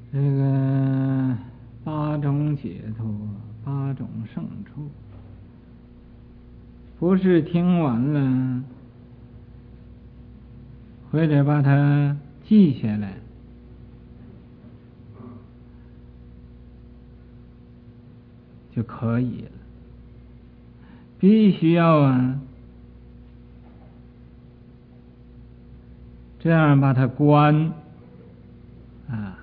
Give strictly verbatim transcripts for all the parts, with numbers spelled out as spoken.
这个八种解脱，八种胜处，不是听完了或者把它记下来就可以了，必须要啊这样把它观啊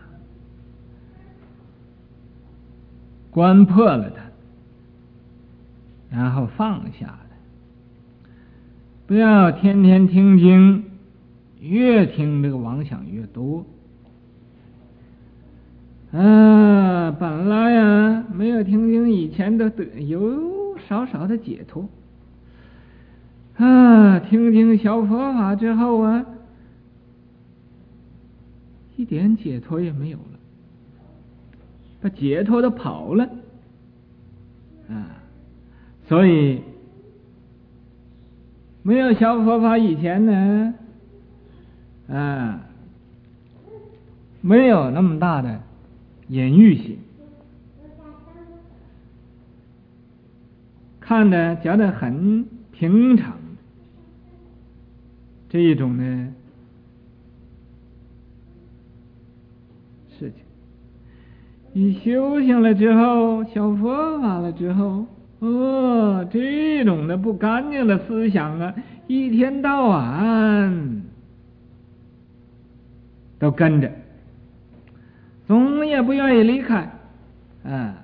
观破了它，然后放下来，不要天天听经，越听这个妄想越多。啊，本来呀没有听经以前都得有少少的解脱，啊，听经小佛法之后啊，一点解脱也没有了，把解脱都跑了啊！所以没有小佛法以前呢，啊，没有那么大的隐喻性，看的觉得很平常，这一种呢事情。你修行了之后，小佛法了之后，哦，这种的不干净的思想啊，一天到晚都跟着，总也不愿意离开啊。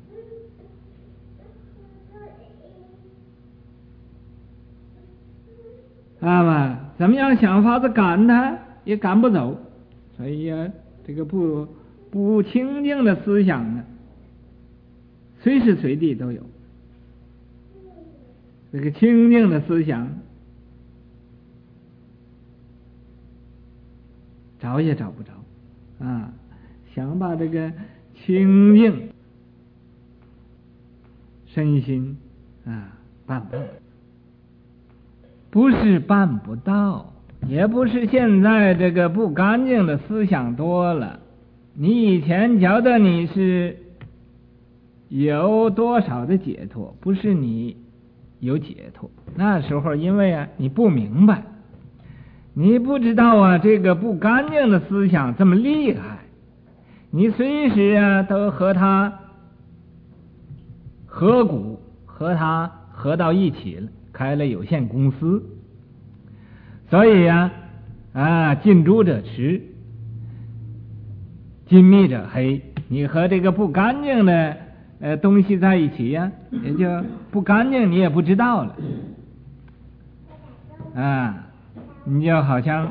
那么怎么样想法子赶他也赶不走，所以呀、啊，这个不不清净的思想呢，随时随地都有。这个清净的思想找也找不着啊，想把这个清净身心啊办不到，不是办不到，也不是现在这个不干净的思想多了，你以前觉得你是有多少的解脱，不是你有解脱，那时候因为啊你不明白，你不知道啊这个不干净的思想这么厉害，你随时啊都和它合股，和它合到一起了，开了有限公司，所以呀 啊, 啊近朱者赤，近墨者黑，你和这个不干净的呃东西在一起呀、啊，也就不干净你也不知道了啊，你就好像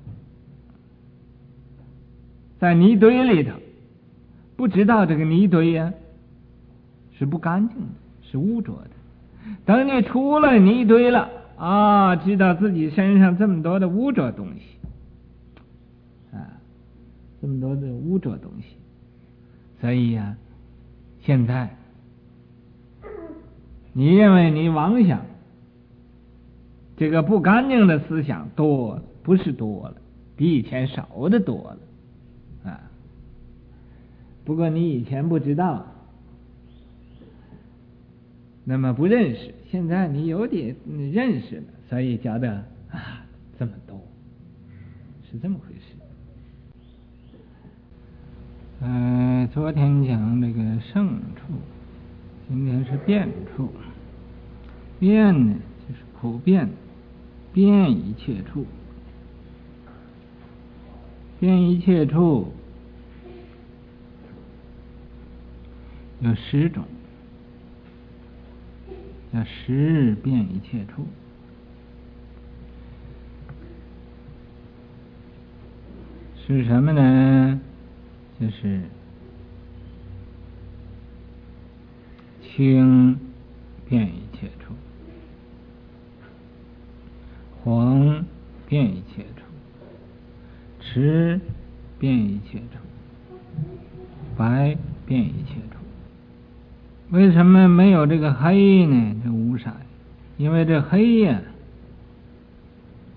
在泥堆里头，不知道这个泥堆呀、啊、是不干净的，是污浊的，等你出了泥堆了啊，知道自己身上这么多的污浊东西啊，这么多的污浊东西，所以呀、啊，现在你认为你妄想这个不干净的思想多了，不是多了，比以前少的多了啊。不过你以前不知道，那么不认识，现在你有点认识了，所以觉得啊这么多，是这么回事。呃，昨天讲这个胜处，今天是变处。变呢，就是普遍，遍一切处，遍一切处有十种，叫十遍一切处。是什么呢？就是清遍一切处，黄遍一切处，赤遍一切处，白遍一切处。为什么没有这个黑呢？这无色，因为这黑呀、啊、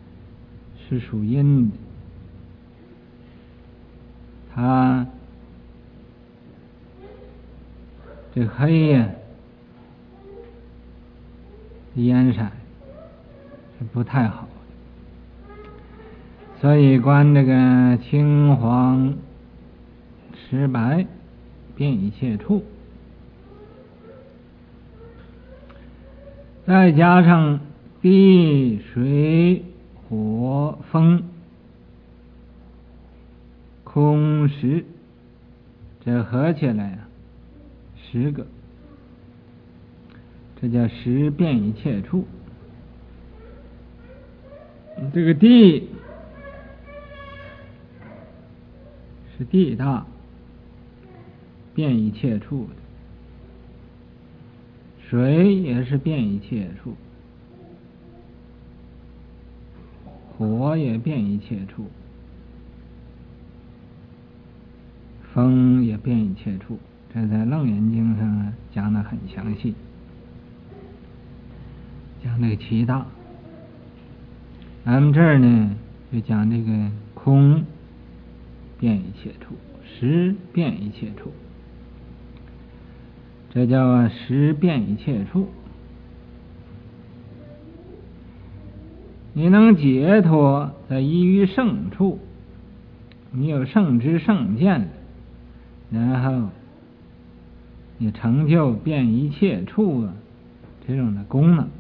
是属阴的，它这黑呀，颜色是不太好，所以观这个青黄赤白遍一切处，再加上地水火风空识，这合起来啊十个，这叫十遍一切处。这个地是地大，遍一切处的；水也是遍一切处，火也遍一切处，风也遍一切处。这在《楞严经》上讲得很详细，讲这个七大。咱们这儿呢就讲这个空遍一切处，识遍一切处，这叫识遍一切处。你能解脱在依于圣处，你有圣知圣见，然后你成就遍一切处啊这种的功能，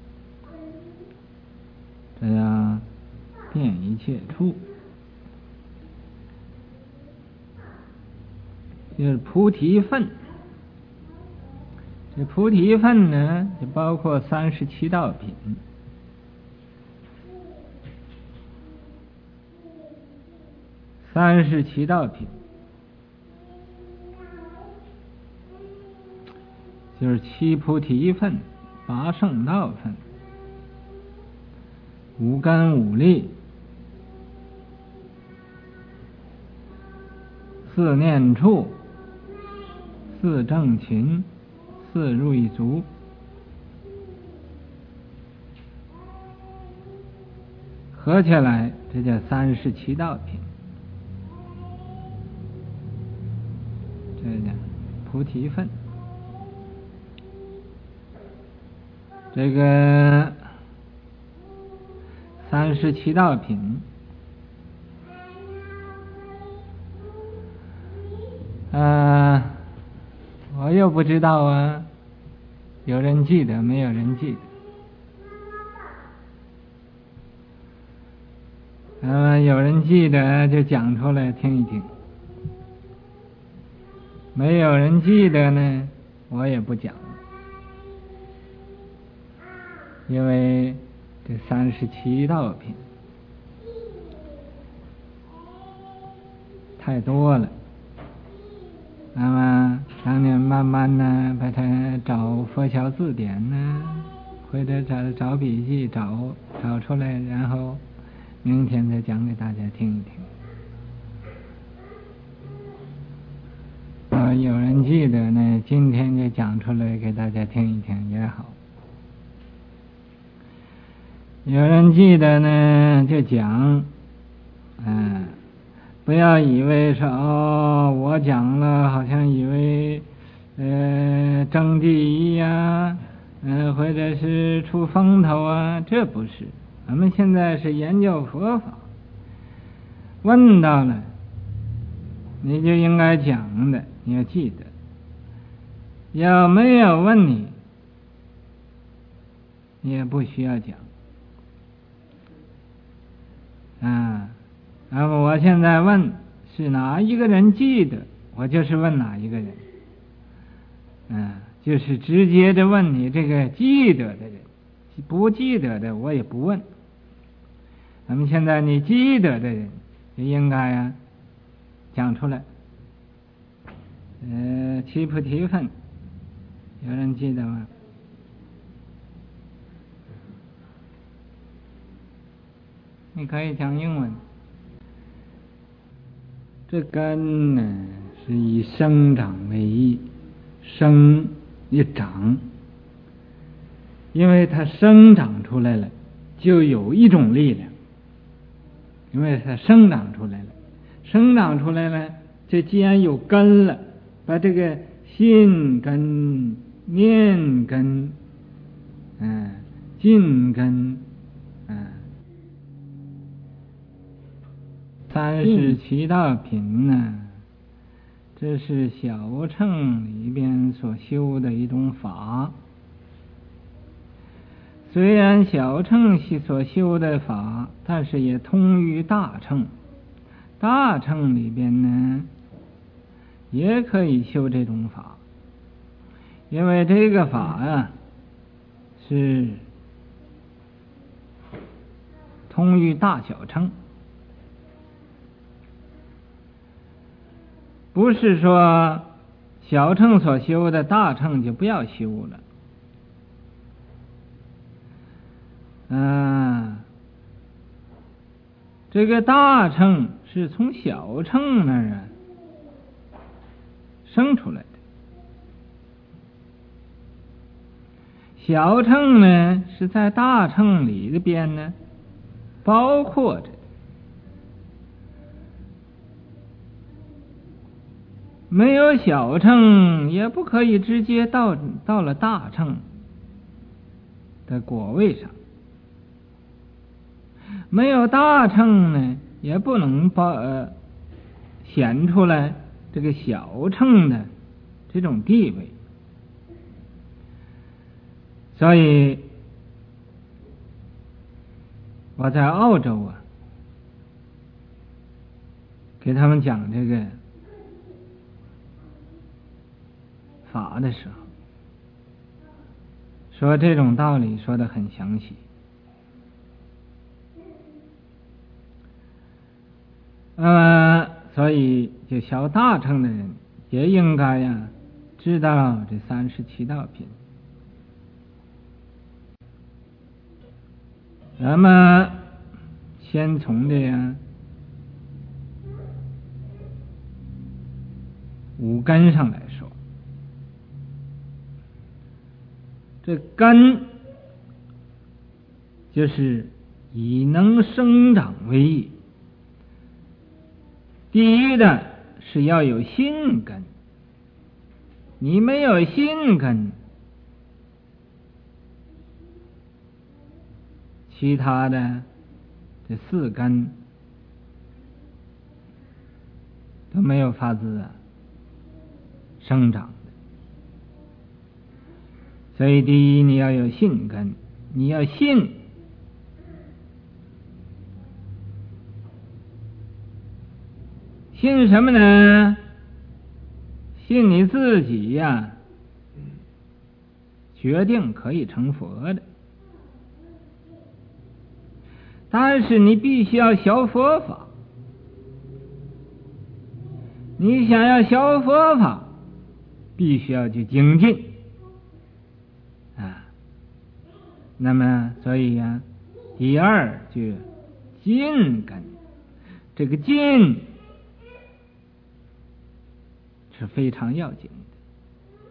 这叫遍一切处。就是菩提分，这菩提分呢就包括三十七道品。三十七道品就是七菩提分、八圣道分、五根五力、四念处、四正勤、四入一足，合起来这叫三十七道品。这叫菩提分。这个三十七道品呃我又不知道啊，有人记得没有人记得。呃有人记得就讲出来听一听，没有人记得呢我也不讲，因为这三十七道品太多了，那么当年慢慢呢把它找佛教字典呢，或者找找笔记找找出来，然后明天再讲给大家听一听。呃有人记得呢，今天就讲出来给大家听一听也好。有人记得呢就讲，嗯、呃，不要以为说哦我讲了好像以为呃争第一呀，嗯、呃、或者是出风头啊，这不是。我们现在是研究佛法，问到了你就应该讲的，你要记得。有没有问你，你也不需要讲啊。那么我现在问是哪一个人记得，我就是问哪一个人，啊，就是直接的问你这个记得的人，不记得的我也不问。那么现在你记得的人就应该啊讲出来。呃，七菩提分，有人记得吗？你可以讲英文。这根呢是以生长为义，生一长，因为它生长出来了，就有一种力量，因为它生长出来了，生长出来了，这既然有根了，把这个心根、念根、嗯，净根，嗯，三十七道品呢，这是小乘里边所修的一种法。虽然小乘系所修的法，但是也通于大乘。大乘里边呢，也可以修这种法，因为这个法啊，是通于大小乘，不是说小乘所修的大乘就不要修了。啊，这个大乘是从小乘那儿啊生出来的，小乘呢是在大乘里边呢包括着，没有小乘也不可以直接到到了大乘的果位上。没有大乘呢，也不能把呃显出来这个小乘的这种地位。所以我在澳洲啊，给他们讲这个法的时候，说这种道理说得很详细。呃，所以就小大乘的人也应该呀知道这三十七道品。那么先从这样五根上来说，这根就是以能生长为义。第一的是要有心根，你没有心根，其他的这四根都没有法子啊生长的。所以第一你要有信根，你要信，信什么呢？信你自己呀，决定可以成佛的。但是你必须要学佛法，你想要学佛法，必须要去精进啊。那么所以呀，第二就进根，这个进是非常要紧的。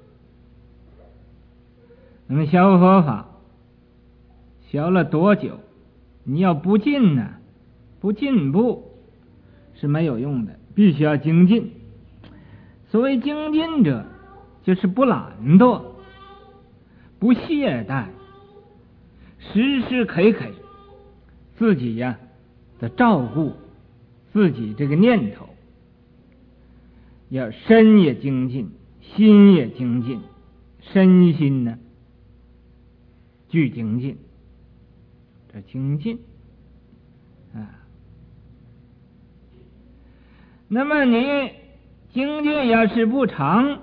那么学佛法学了多久，你要不进呢，不进步是没有用的，必须要精进。所谓精进者，就是不懒惰，不懈怠，时时刻刻自己呀的照顾自己这个念头，要身也精进，心也精进，身心呢俱精进，这精进啊。那么你精进要是不长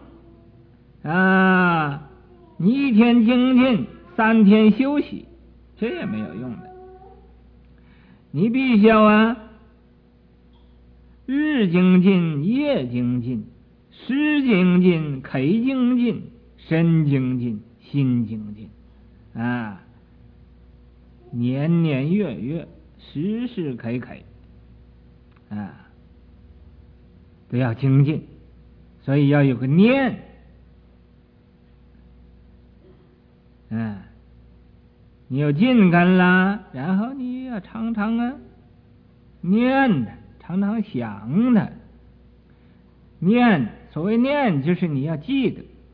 啊，你一天精进三天休息，这也没有用的。你必须要啊日精进，夜精进，时精进，刻精进，身精进，心精进啊，年年月月，时时刻刻啊都要精进。所以要有个念，嗯，你有进根了，然后你要常常啊念的，常常想的。念，所谓念就是你要记得，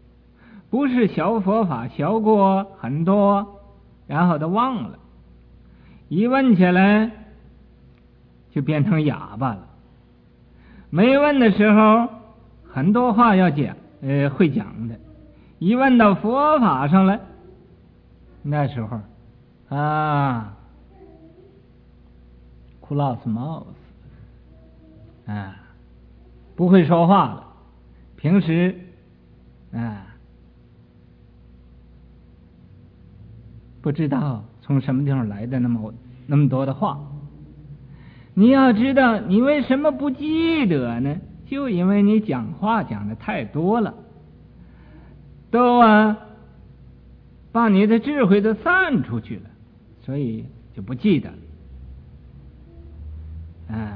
不是学佛法学过很多，然后都忘了，一问起来就变成哑巴了。没问的时候很多话要讲，呃，会讲的，一问到佛法上来，那时候啊，哭老子帽子啊，不会说话了。平时啊，不知道从什么地方来的那么那么多的话。你要知道，你为什么不记得呢？就因为你讲话讲的太多了，都啊把你的智慧都散出去了，所以就不记得啊。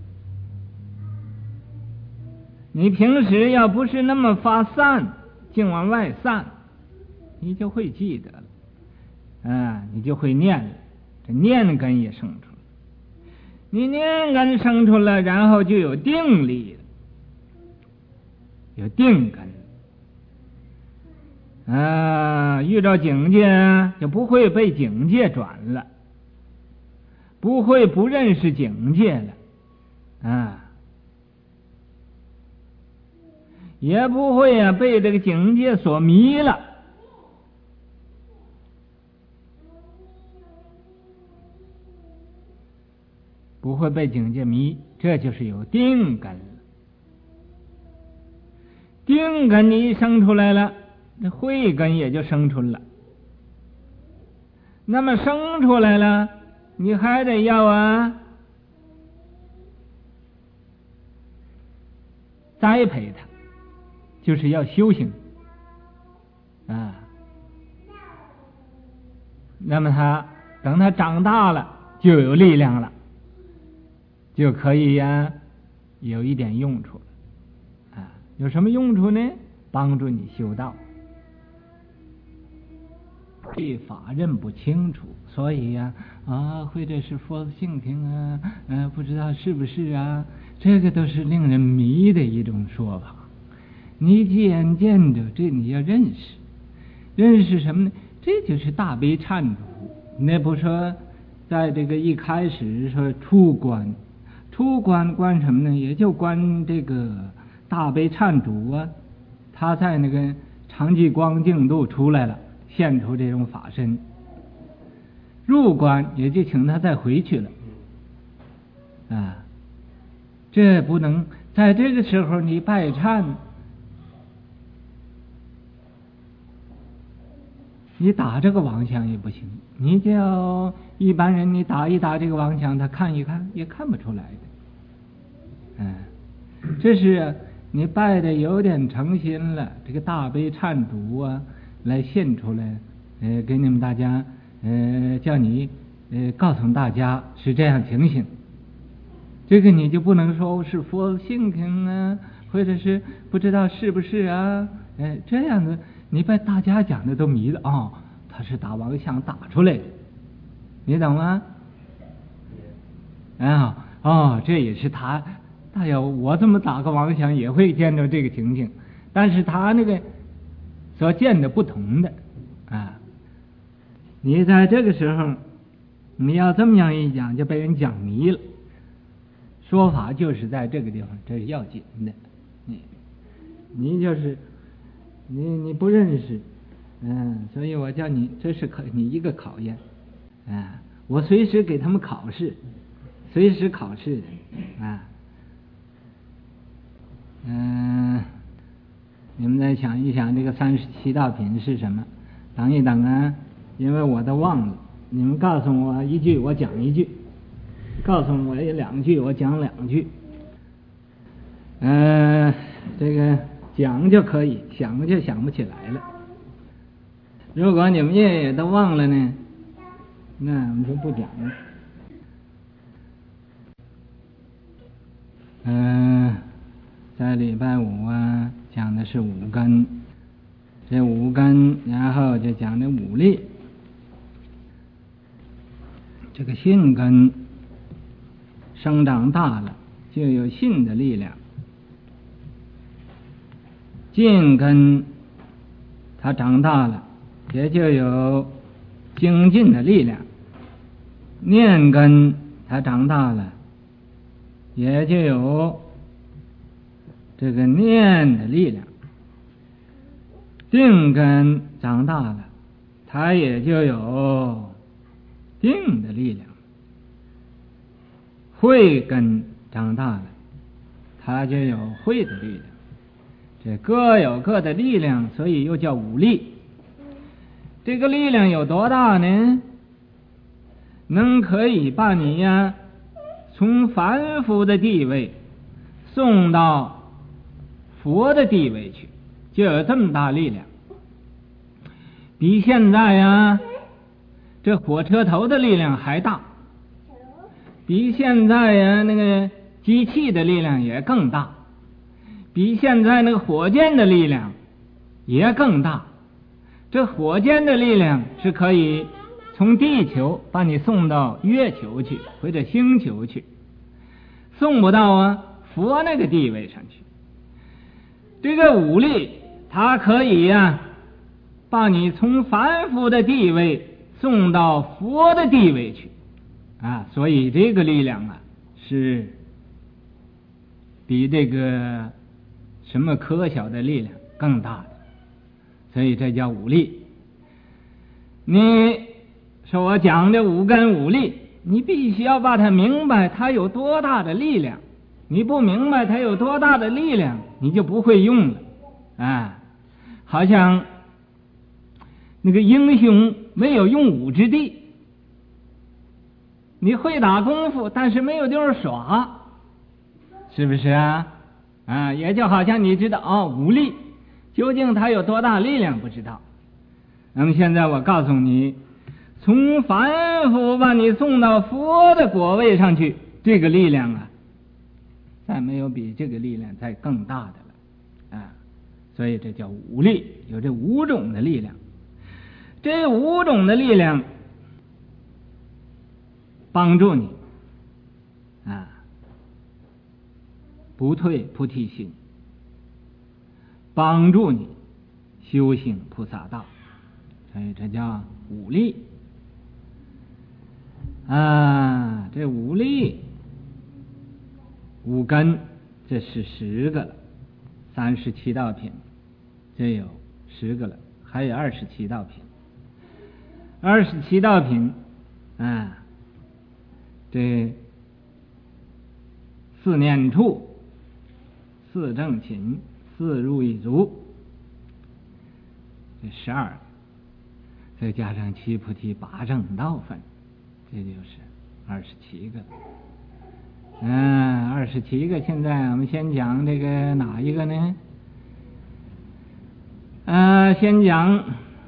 你平时要不是那么发散，净往外散，你就会记得了啊，你就会念了，这念根也生出来，你念根生出来，然后就有定力了，有定根啊，遇到境界就不会被境界转了，不会不认识境界了啊，也不会啊被这个境界所迷了。不会被境界迷，这就是有定根了。定根你一生出来了，那慧根也就生出了。那么生出来了，你还得要啊栽培它，就是要修行啊。那么他等他长大了，就有力量了，就可以呀、啊、有一点用处了啊。有什么用处呢？帮助你修道。对法认不清楚，所以呀 啊, 啊，或者是佛性情啊，呃，不知道是不是啊，这个都是令人迷的一种说法。你渐渐的，这你要认识，认识什么呢？这就是大悲忏主。那不说，在这个一开始说出关，出关关什么呢？也就关这个大悲忏主啊，他在那个常寂光净土出来了。现出这种法身，入关也就请他再回去了啊！这不能在这个时候你拜忏，你打这个王香也不行。你叫一般人，你打一打这个王香，他看一看也看不出来的。嗯，这是你拜的有点诚心了，这个大悲忏主啊。来现出来，呃，给你们大家，呃，叫你，呃，告诉大家是这样情形。这个你就不能说是佛性情啊，或者是不知道是不是啊，呃，这样子你把大家讲的都迷了哦，他是打王香打出来的，你懂吗？啊，哦，这也是他，大呀，我这么打个王香也会见到这个情形，但是他那个。所见的不同的啊，你在这个时候，你要这么样一讲，就被人讲迷了。说法就是在这个地方，这是要紧的。你你就是你你不认识，嗯，所以我叫你，这是考你一个考验啊。我随时给他们考试，随时考试的啊，嗯。你们再想一想，这个三十七道品是什么？等一等啊，因为我都忘了。你们告诉我一句，我讲一句；告诉我两句，我讲两句。呃，这个讲就可以，想就想不起来了。如果你们也也都忘了呢，那我们就不讲了。嗯、呃，在礼拜五啊。讲的是五根，这五根，然后就讲的五力。这个信根生长大了，就有信的力量；净根它长大了，也就有精进的力量；念根它长大了，也就有这个念的力量；定根长大了，它也就有定的力量；慧根长大了，它就有慧的力量。这各有各的力量，所以又叫五力。这个力量有多大呢？能可以把你呀从凡夫的地位送到佛的地位去，就有这么大力量。比现在呀这火车头的力量还大，比现在呀那个机器的力量也更大，比现在那个火箭的力量也更大。这火箭的力量是可以从地球把你送到月球去或者星球去，送不到啊佛那个地位上去。这个武力它可以呀、啊、把你从凡夫的地位送到佛的地位去啊，所以这个力量啊是比这个什么科小的力量更大的，所以这叫五力。你说我讲的五根五力，你必须要把它明白它有多大的力量，你不明白它有多大的力量，你就不会用了啊。好像那个英雄没有用武之地，你会打功夫，但是没有地方耍，是不是啊？啊，也就好像你知道哦，武力究竟它有多大力量不知道。那么现在我告诉你，从凡夫把你送到佛的果位上去，这个力量啊，再没有比这个力量再更大的了啊！所以这叫五力，有这五种的力量。这五种的力量帮助你啊，不退菩提心，帮助你修行菩萨道，所以这叫五力啊。这五力五根，这是十个了，三十七道品，这有十个了，还有二十七道品。二十七道品啊，这四念处、四正勤、四入一足，这十二个，再加上七菩提八正道分，这就是二十七个。嗯，二十七个。现在我们先讲这个哪一个呢？呃，先讲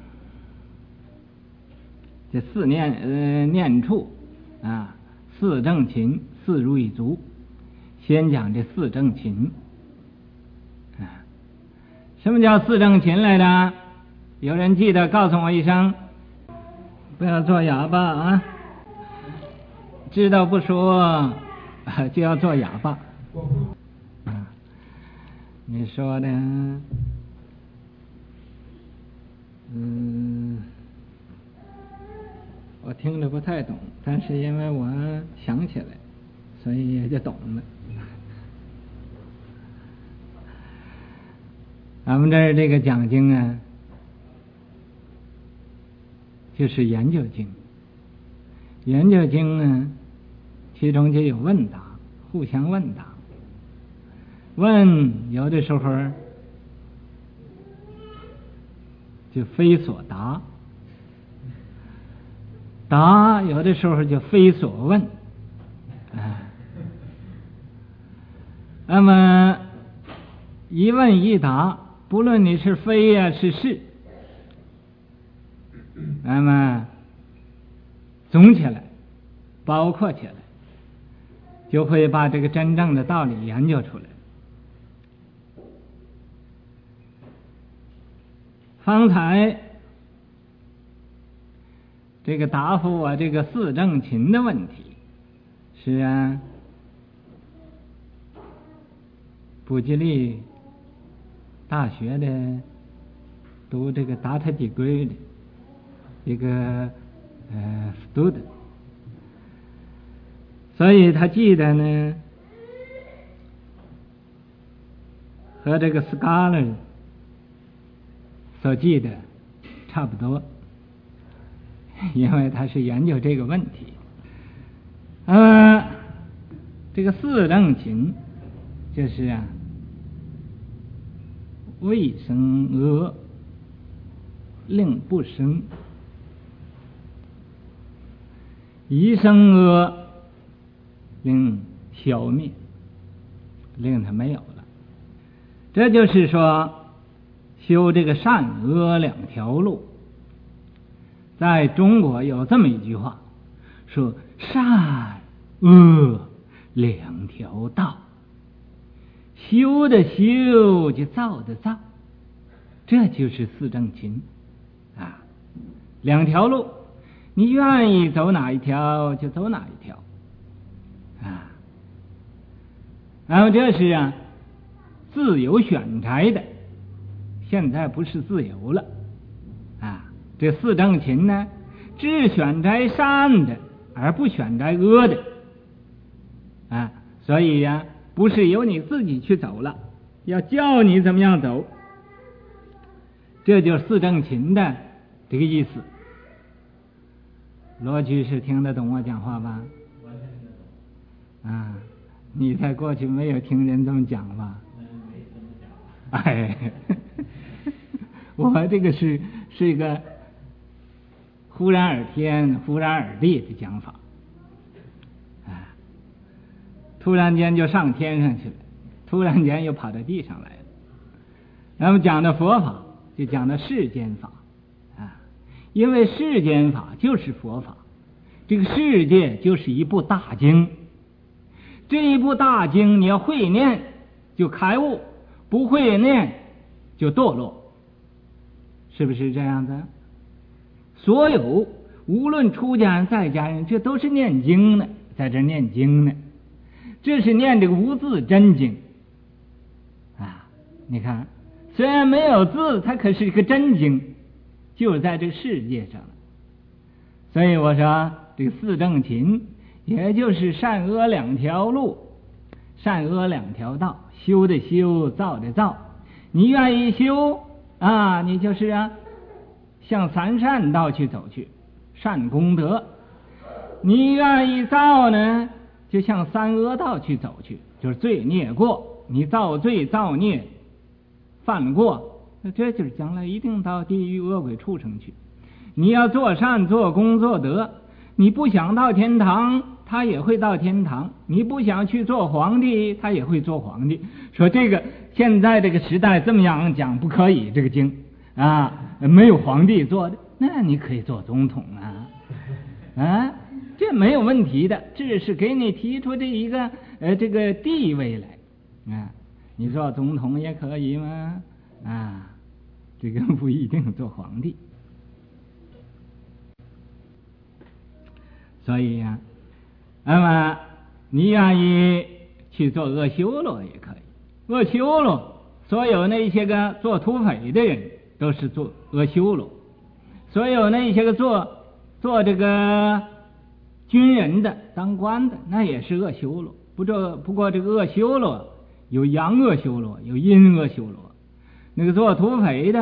这四念呃念处啊，四正勤，四入一足。先讲这四正勤啊，什么叫四正勤来着？有人记得告诉我一声，不要做哑巴啊！知道不说就要做哑巴。啊，你说的，嗯，我听着不太懂，但是因为我想起来，所以也就懂了。咱们这儿这个讲经啊，就是研究经，研究经呢，其中就有问答，互相问答。问有的时候就非所答，答有的时候就非所问啊。那么一问一答，不论你是非呀、啊、是是，那么总起来包括起来，就会把这个真正的道理研究出来。方才这个答复我这个四正勤的问题，是啊，普吉利大学的读这个 data degree 的一个呃 student， 所以他记得呢和这个 scholar 所记的差不多，因为他是研究这个问题。呃，这个四正勤就是啊，未生恶，令不生；一生恶，令消灭，令它没有了。这就是说，修这个善恶两条路。在中国有这么一句话，说善恶两条道，修的修就造的造，这就是四正勤啊，两条路，你愿意走哪一条就走哪一条啊。然后这是啊自由选择的，现在不是自由了啊。这四正勤呢，只选择善的，而不选择恶的啊。所以呀、啊，不是由你自己去走了，要教你怎么样走。这就是四正勤的这个意思。罗居士听得懂我讲话吧？完全听得懂。啊，你在过去没有听人这么讲吧？嗯，没这么讲。哎，我这个是是一个忽然而天，忽然而地的讲法。啊，突然间就上天上去了，突然间又跑到地上来了。那么讲的佛法，就讲的世间法啊，因为世间法就是佛法，这个世界就是一部大经，这一部大经你要会念就开悟，不会念就堕落，是不是这样子？所有无论出家人在家人，这都是念经呢，在这念经呢，这是念这个无字真经啊。你看，虽然没有字，它可是一个真经，就在这个世界上。所以我说这个四正勤，也就是善恶两条路，善恶两条道，修的修，造的造。你愿意修啊，你就是啊向三善道去走去，善功德。你愿意造呢，就向三恶道去走去，就是罪孽过，你造罪造孽犯过，那这就是将来一定到地狱恶鬼畜生去。你要做善做功做德，你不想到天堂，他也会到天堂；你不想去做皇帝，他也会做皇帝。说这个现在这个时代这么样讲不可以，这个经啊没有皇帝做的，那你可以做总统啊啊，这没有问题的，这是给你提出这一个呃这个地位来啊。你做总统也可以吗？啊，这个不一定做皇帝。所以呀、啊，那么你愿意去做恶修罗也可以。恶修罗，所有那些个做土匪的人都是做恶修罗，所有那些个做做这个军人的、当官的，那也是恶修罗。不过不过这个恶修罗有阳恶修罗，有阴恶修罗。那个做土匪的，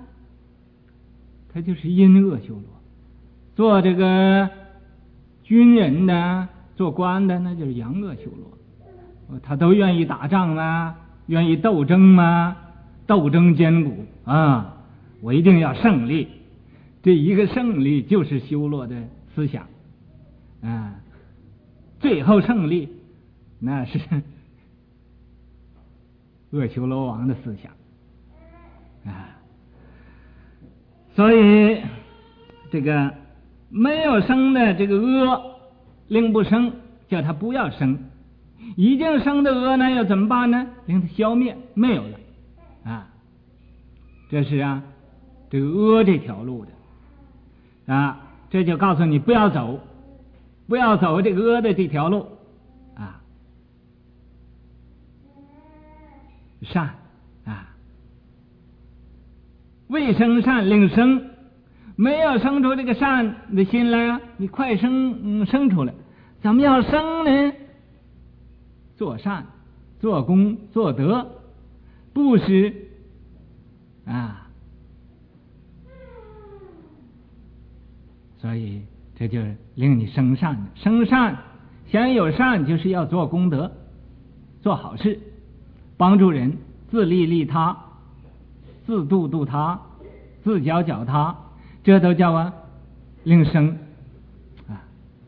他就是阴恶修罗；做这个军人的、做官的，那就是阳恶修罗。他都愿意打仗吗？愿意斗争吗？斗争坚固啊！我一定要胜利。这一个胜利就是修罗的思想啊！最后胜利，那是恶修罗王的思想啊！所以这个没有生的这个恶，令不生，叫他不要生；已经生的恶呢，又怎么办呢？令他消灭，没有了啊！这是啊，这个恶这条路的啊，这就告诉你不要走，不要走这个恶的这条路啊，善啊， 未生善令生，没有生出这个善的心来啊，你快生、嗯、生出来。怎么要生呢？做善、做功、做德，布施啊，所以这就是令你生善的。生善，先有善，就是要做功德，做好事，帮助人，自利利他，自度度他，自教教他，这都叫啊令生啊。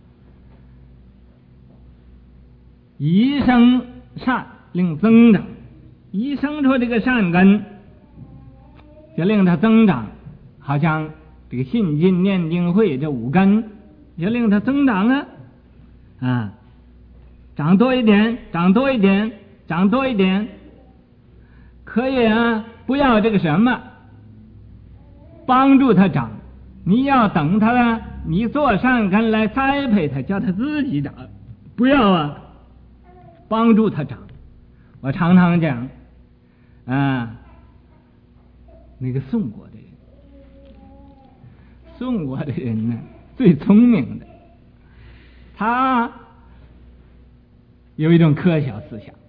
一生善令增长，一生出这个善根，就令它增长，好像这个信进念定慧这五根，就令它增长啊啊，长多一点，长多一点，长多一点，可以啊，不要这个什么帮助它长，你要等它啊，你做善根来栽培它，叫它自己长，不要啊帮助它长。我常常讲啊，那个宋国的人，宋国的人呢最聪明的，他有一种科学思想。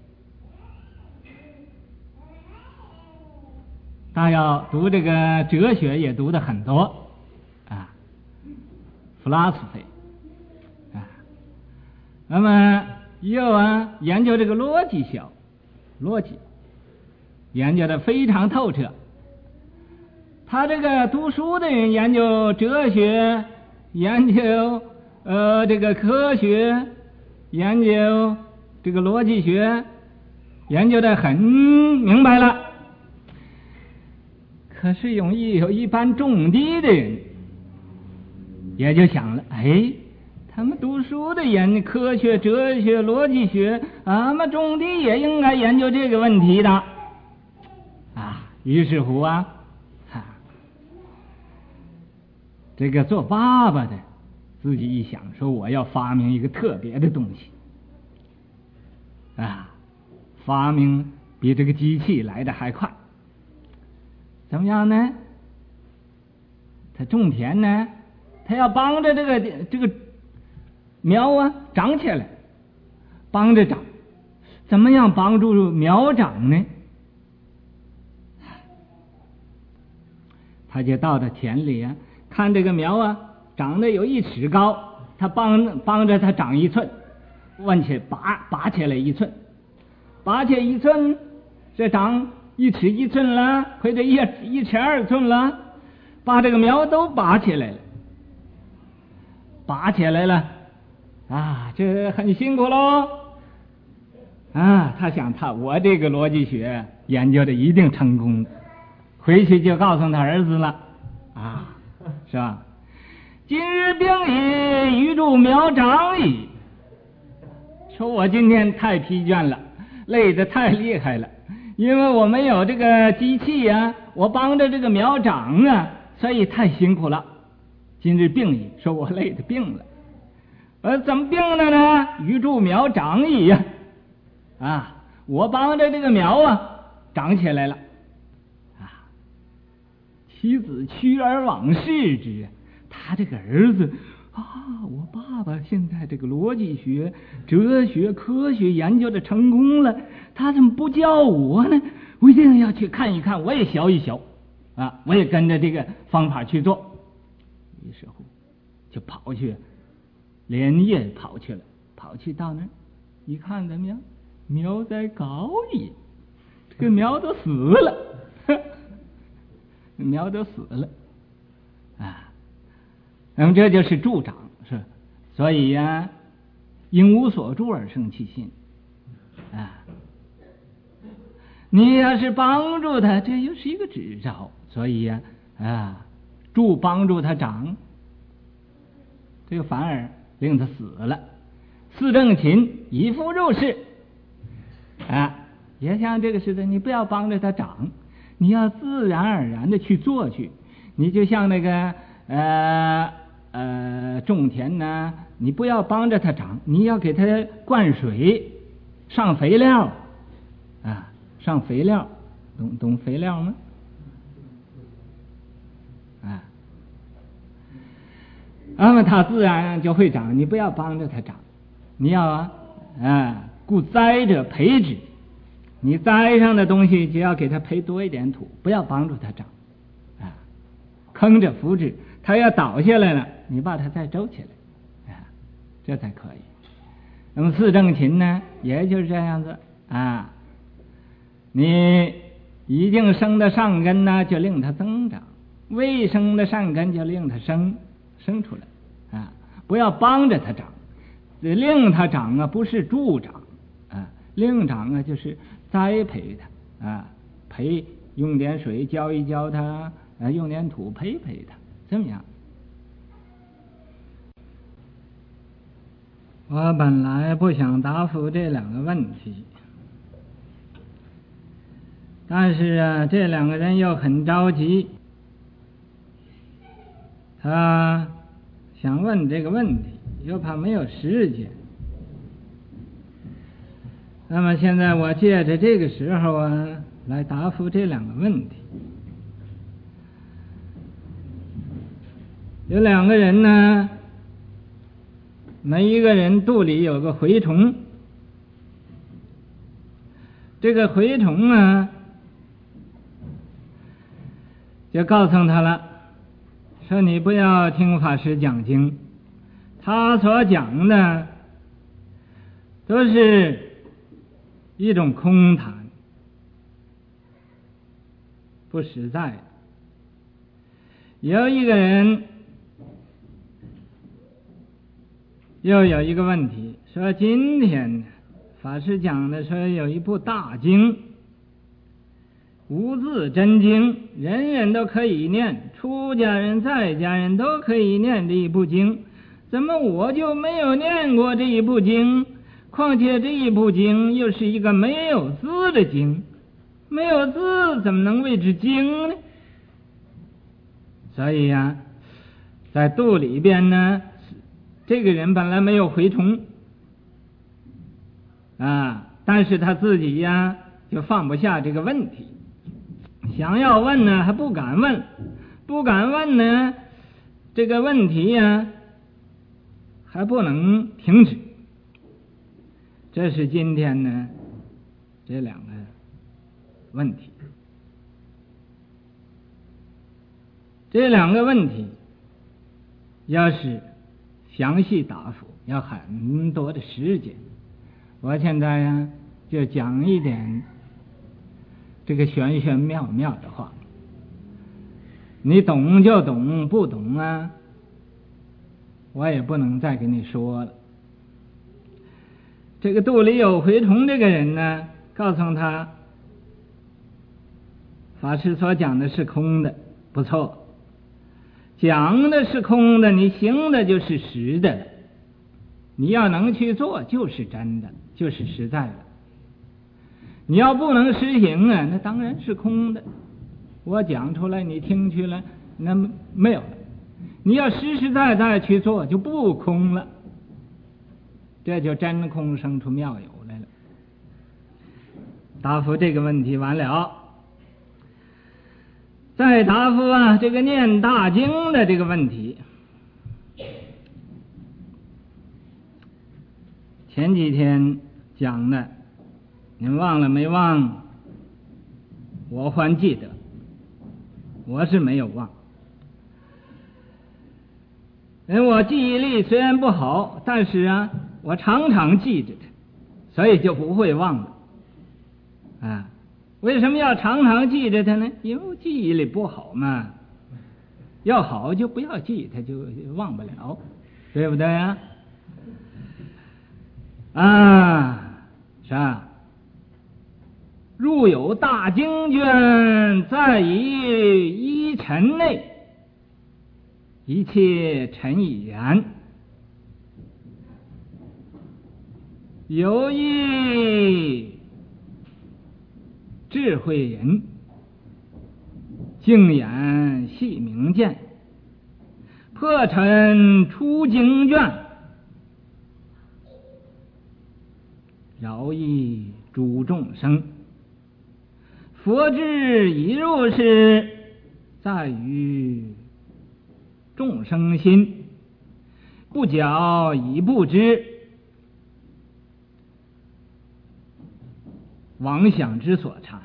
他要读这个哲学也读的很多啊 philosophy 啊，那么又啊研究这个逻辑学，逻辑研究的非常透彻。他这个读书的人研究哲学，研究呃这个科学，研究这个逻辑学，研究的很明白了。可是有一有一般种地的人，也就想了，哎，他们读书的研科学、哲学、逻辑学，俺们种地也应该研究这个问题的啊。于是乎啊，哈，这个做爸爸的自己一想，说我要发明一个特别的东西啊，发明比这个机器来的还快。怎么样呢？他种田呢，他要帮着这个这个苗啊长起来，帮着长。怎么样帮助苗长呢？他就到了田里啊，看这个苗啊长得有一尺高，他帮帮着它长一寸，往起拔拔起来一寸，拔起来一寸，这长一尺一寸了，或者一一尺二寸了，把这个苗都拔起来了，拔起来了啊，这很辛苦喽啊！他想他我这个逻辑学研究的一定成功，回去就告诉他儿子了啊，是吧？今日病已，余助苗长矣。说我今天太疲倦了，累得太厉害了。因为我没有这个机器啊，我帮着这个苗长啊，所以太辛苦了。今日病矣，说我累得病了。呃，怎么病了呢？余助苗长矣呀！啊，我帮着这个苗啊长起来了。啊，其子趋而往视之，他这个儿子啊，我爸爸现在这个逻辑学、哲学、科学研究的成功了，他怎么不叫我呢？我一定要去看一看，我也学一学啊，我也跟着这个方法去做。于是乎就跑去，连夜跑去了，跑去到那儿一看，怎么样？苗在高野，这个苗都死了，苗都死了啊。那么这就是助长，是，所以呀、啊，因无所助而生其心啊。你要是帮助他，这又是一个指招，所以呀、啊，啊，助帮助他长，这个反而令他死了。四正勤，以夫入世啊，也像这个似的，你不要帮着他长，你要自然而然的去做去。你就像那个呃。呃，种田呢，你不要帮着它长，你要给它灌水，上肥料啊，上肥料，懂懂肥料吗？ 那么它自然就会长，你不要帮着它长，你要啊啊故栽者培之，你栽上的东西就要给它培多一点土，不要帮助它长啊，坑着扶之，它要倒下来了，你把它再周起来啊，这才可以。那么四正勤呢，也就是这样子啊，你已经生的上根呢，就令它增长；未生的善根就令它生生出来啊，不要帮着它长，令它长啊，不是助长啊，令长啊就是栽培它啊，培用点水浇一浇它啊，用点土培培它，这么样。我本来不想答复这两个问题，但是啊，这两个人又很着急，他想问这个问题，又怕没有时间。那么现在我借着这个时候啊，来答复这两个问题。有两个人呢，每一个人肚里有个蛔虫，这个蛔虫啊，就告诉他了，说你不要听法师讲经，他所讲的都是一种空谈，不实在。有一个人又有一个问题，说今天法师讲的说有一部大经，无字真经，人人都可以念，出家人在家人都可以念这一部经，怎么我就没有念过这一部经？况且这一部经又是一个没有字的经，没有字怎么能谓之经呢？所以呀、啊，在肚里边呢，这个人本来没有蛔虫啊，但是他自己呀就放不下这个问题，想要问呢还不敢问，不敢问呢，这个问题呀还不能停止。这是今天呢这两个问题，这两个问题要是详细答复要很多的时间，我现在呀就讲一点这个玄玄妙妙的话，你懂就懂，不懂啊我也不能再跟你说了。这个肚里有蛔虫这个人呢，告诉他法师所讲的是空的，不错，讲的是空的，你行的就是实的，你要能去做就是真的，就是实在的。你要不能实行啊，那当然是空的，我讲出来你听去了，那没有了。你要实实在在去做，就不空了，这就真空生出妙有来了。答复这个问题完了，再答复啊这个念大经的这个问题。前几天讲的你们忘了没忘？我还记得，我是没有忘。因为我记忆力虽然不好，但是啊我常常记着它，所以就不会忘了啊。为什么要常常记着它呢？因为我记忆力不好嘛，要好就不要记，它就忘不了，对不对啊？啊，是吧？入有大经卷，在于一尘内，一切尘已然。有一智慧人，净眼细明见，破尘出经卷，饶益诸众生。佛智已入世，在于众生心， 不矫以不知，妄想之所缠。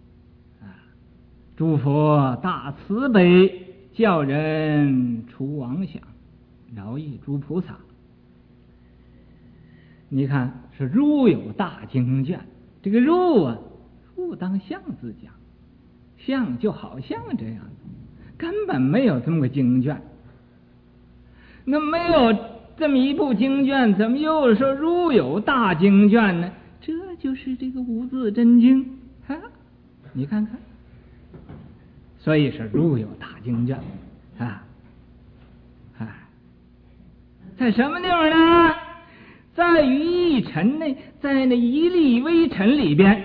诸佛大慈悲，教人除妄想，饶益诸菩萨。你看是如有大经卷，这个如啊，如当相字讲，相就好像这样子，根本没有这么个经卷。那没有这么一部经卷，怎么又说如有大经卷呢？这就是这个无字真经啊！你看看，所以是如有大经卷啊啊，在什么地方呢？在于一尘内，在那一粒微尘里边。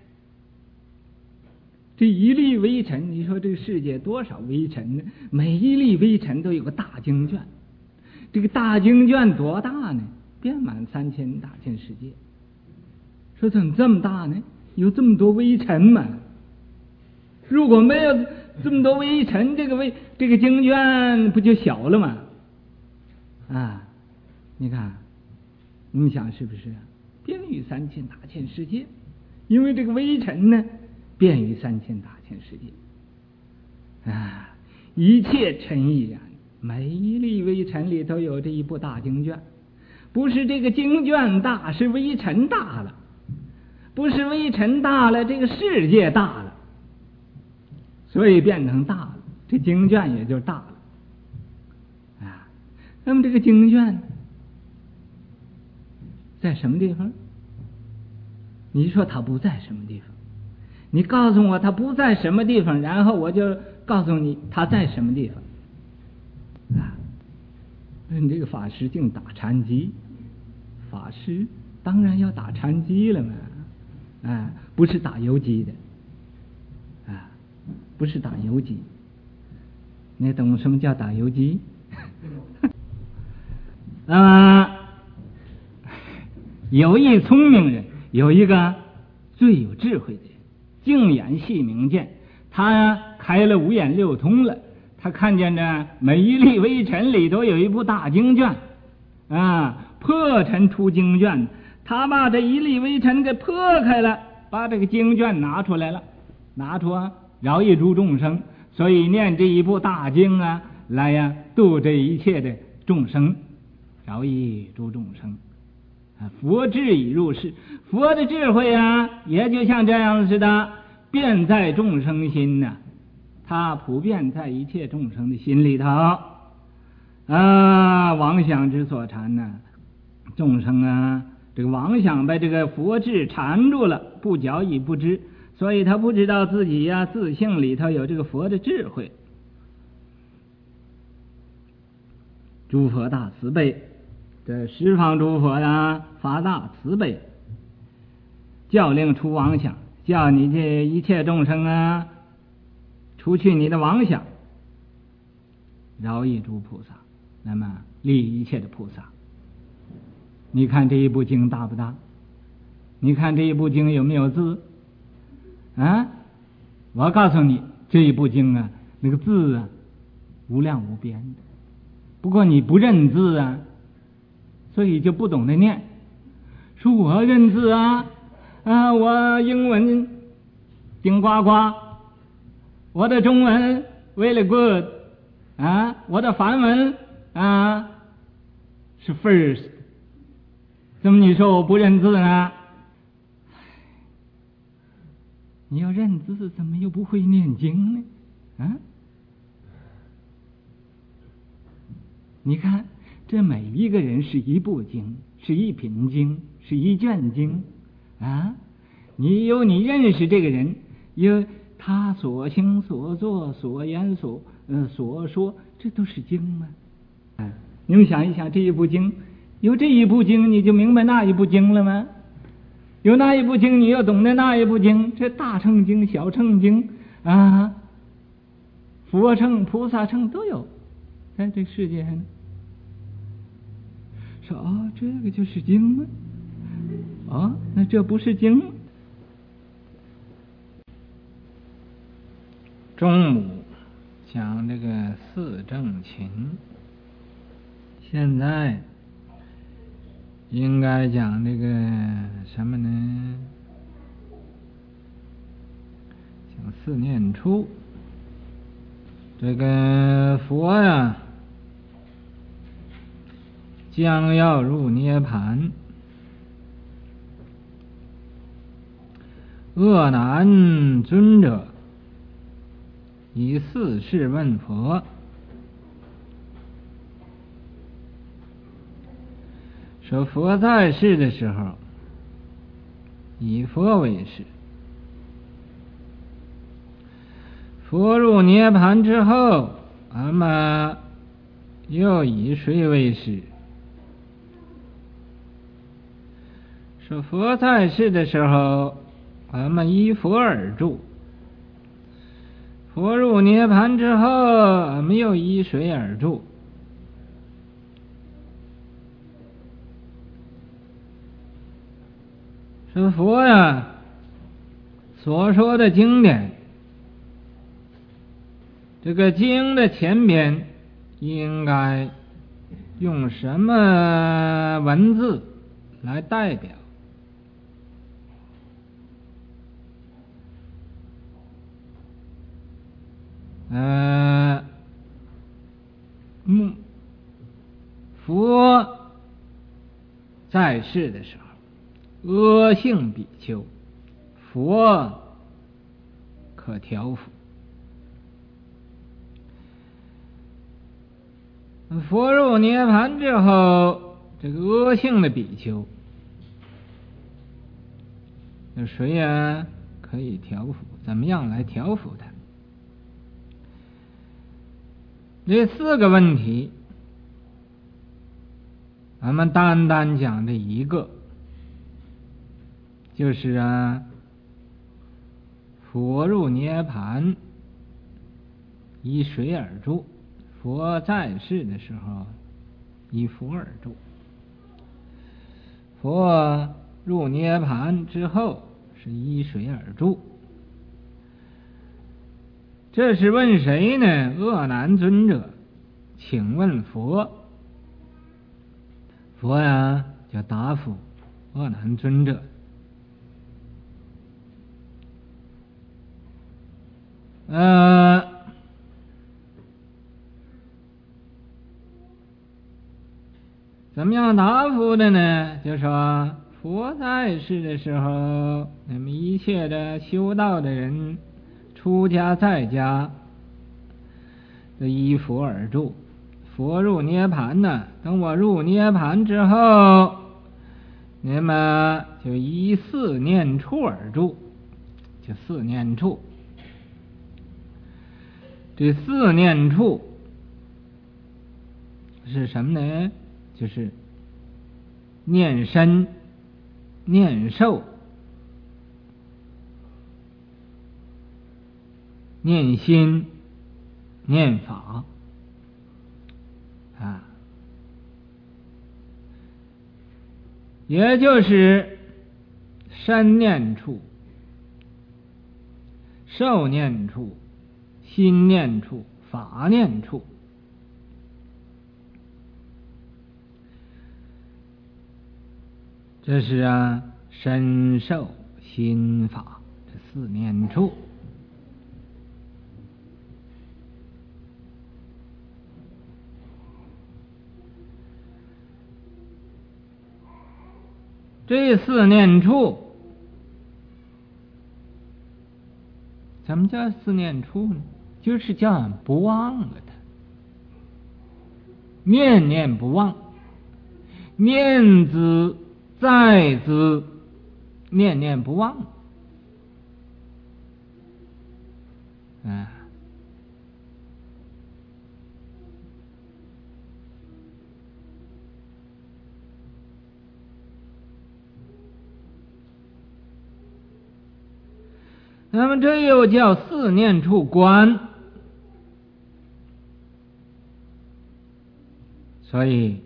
这一粒微尘，你说这个世界多少微尘呢？每一粒微尘都有个大经卷，这个大经卷多大呢？遍满三千大千世界。说怎么这么大呢？有这么多微尘嘛？如果没有这么多微尘，这个微这个经卷不就小了吗？啊，你看，你们想是不是？遍于三千大千世界，因为这个微尘呢，遍于三千大千世界。啊，一切尘亦然，每一粒微尘里头有这一部大经卷，不是这个经卷大，是微尘大了。不是微尘大了，这个世界大了，所以变成大了，这经卷也就大了啊。那么这个经卷在什么地方？你说它不在什么地方？你告诉我它不在什么地方，然后我就告诉你它在什么地方啊。你这个法师净打禅机，法师当然要打禅机了嘛。啊，不是打游击的，啊，不是打游击。你懂什么叫打游击？那么，有一聪明人，有一个最有智慧的人，净眼细明见，他开了五眼六通了，他看见这每一粒微尘里头有一部大经卷，啊，破尘出经卷。他把这一粒微尘给破开了，把这个经卷拿出来了，拿出啊，饶益诸众生。所以念这一部大经啊，来呀度这一切的众生，饶益诸众生。啊，佛智已入世，佛的智慧啊，也就像这样似的，遍在众生心呐、啊，它普遍在一切众生的心里头。啊，妄想之所缠呢、啊，众生啊。这个妄想被这个佛智缠住了，不觉亦不知，所以他不知道自己呀、啊、自性里头有这个佛的智慧。诸佛大慈悲，这十方诸佛呀发大慈悲，教令除妄想，叫你这一切众生啊除去你的妄想，饶益诸菩萨，那么利一切的菩萨。你看这一部经大不大？你看这一部经有没有字啊？我告诉你，这一部经啊，那个字啊，无量无边的。不过你不认字啊，所以就不懂得念。说我认字啊，啊，我英文顶呱呱，我的中文 very good 啊，我的梵文啊是 first。怎么你说我不认字呢？你要认字，怎么又不会念经呢？啊？你看，这每一个人是一部经，是一品经，是一卷经啊！你有你认识这个人，有他所行所作所言所呃所说，这都是经吗？啊！你们想一想，这一部经。有这一部经，你就明白那一部经了吗？有那一部经，你又懂得那一部经。这大乘经、小乘经啊，佛乘、菩萨乘都有，在这世界上。说哦，这个就是经吗？哦，那这不是经吗？中午讲这个四正勤。 现在应该讲这个什么呢？讲四念处。这个佛呀，将要入涅盘，恶难尊者以四事问佛，说佛在世的时候，以佛为事；佛入涅盘之后，俺们又以谁为事？说佛在世的时候，俺们依佛而住；佛入涅盘之后，俺们又依谁而住？说佛呀，所说的经典，这个经的前边应该用什么文字来代表？呃，嗯，佛在世的时候，阿性比丘，佛可调伏。佛入涅盘之后，这个阿性的比丘，那谁呀可以调伏？怎么样来调伏他？这四个问题，咱们单单讲这一个，就是啊，佛入涅盘，依谁而住？佛在世的时候，依佛而住；佛入涅盘之后，是依谁而住？这是问谁呢？恶难尊者，请问佛。佛呀，就答复恶难尊者。呃，怎么样答复的呢？就说佛在世的时候，那么一切的修道的人，出家在家，都依佛而住。佛入涅盘呢，等我入涅盘之后，那么就依四念处而住，就四念处。这四念处是什么呢？就是念身、念受、念心、念法啊，也就是身念处、受念处、心念处、法念处。这是啊，身受心法这四念处。这四念处，怎么叫四念处呢？就是叫俺不忘了它，念念不忘，念之在之，念念不忘。啊，那么这又叫四念处观。所以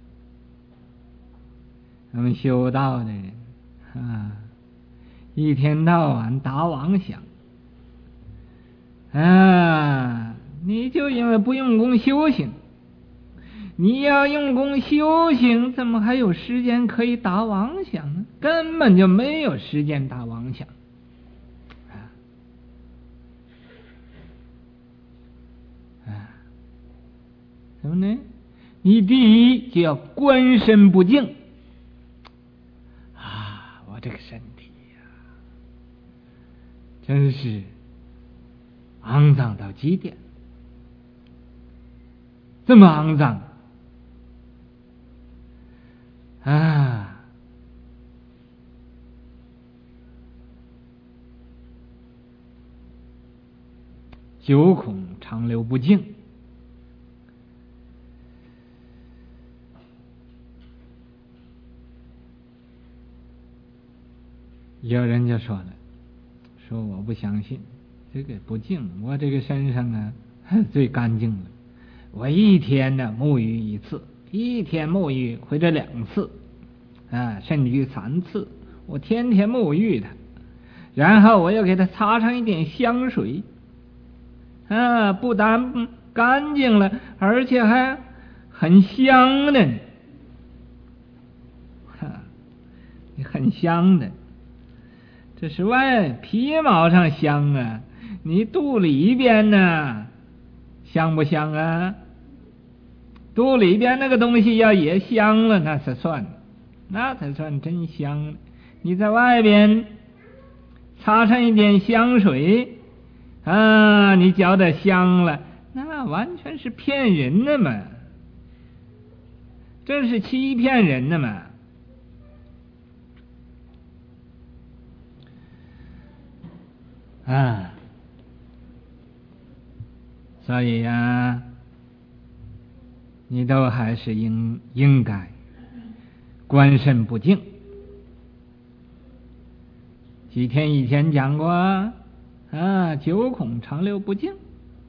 我们修道的人啊，一天到晚打妄想啊，你就因为不用功修行， 你要用功修行，怎么还有时间可以打妄想呢？根本就没有时间打妄想。啊啊，什么呢？你第一就要观身不净啊！我这个身体呀、啊，真是肮脏到极点，这么肮脏啊！九孔长流不净。有人就说了，说我不相信这个不净，我这个身上啊最干净了，我一天呢沐浴一次，一天沐浴或者两次啊，甚至于三次，我天天沐浴它，然后我又给它擦上一点香水啊，不但干净了，而且还很香的，哈，很香的。这是外皮毛上香啊，你肚里边呢香不香啊？肚里边那个东西要也香了，那才算，那才算真香。你在外边擦上一点香水啊，你觉得香了，那完全是骗人的嘛，这是欺骗人的嘛。啊，所以呀、啊，你都还是应应该观身不净。几天以前讲过啊，九孔长流不净。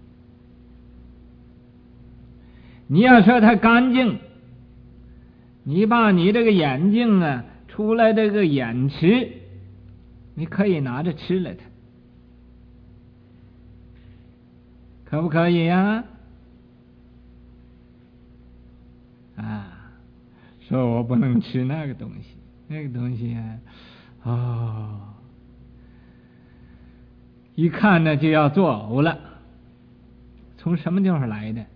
你要说它干净，你把你这个眼睛啊出来这个眼池，你可以拿着吃了它。可不可以呀、啊？啊，说我不能吃那个东西，那个东西啊，哦，一看呢就要作呕了。从什么地方来的？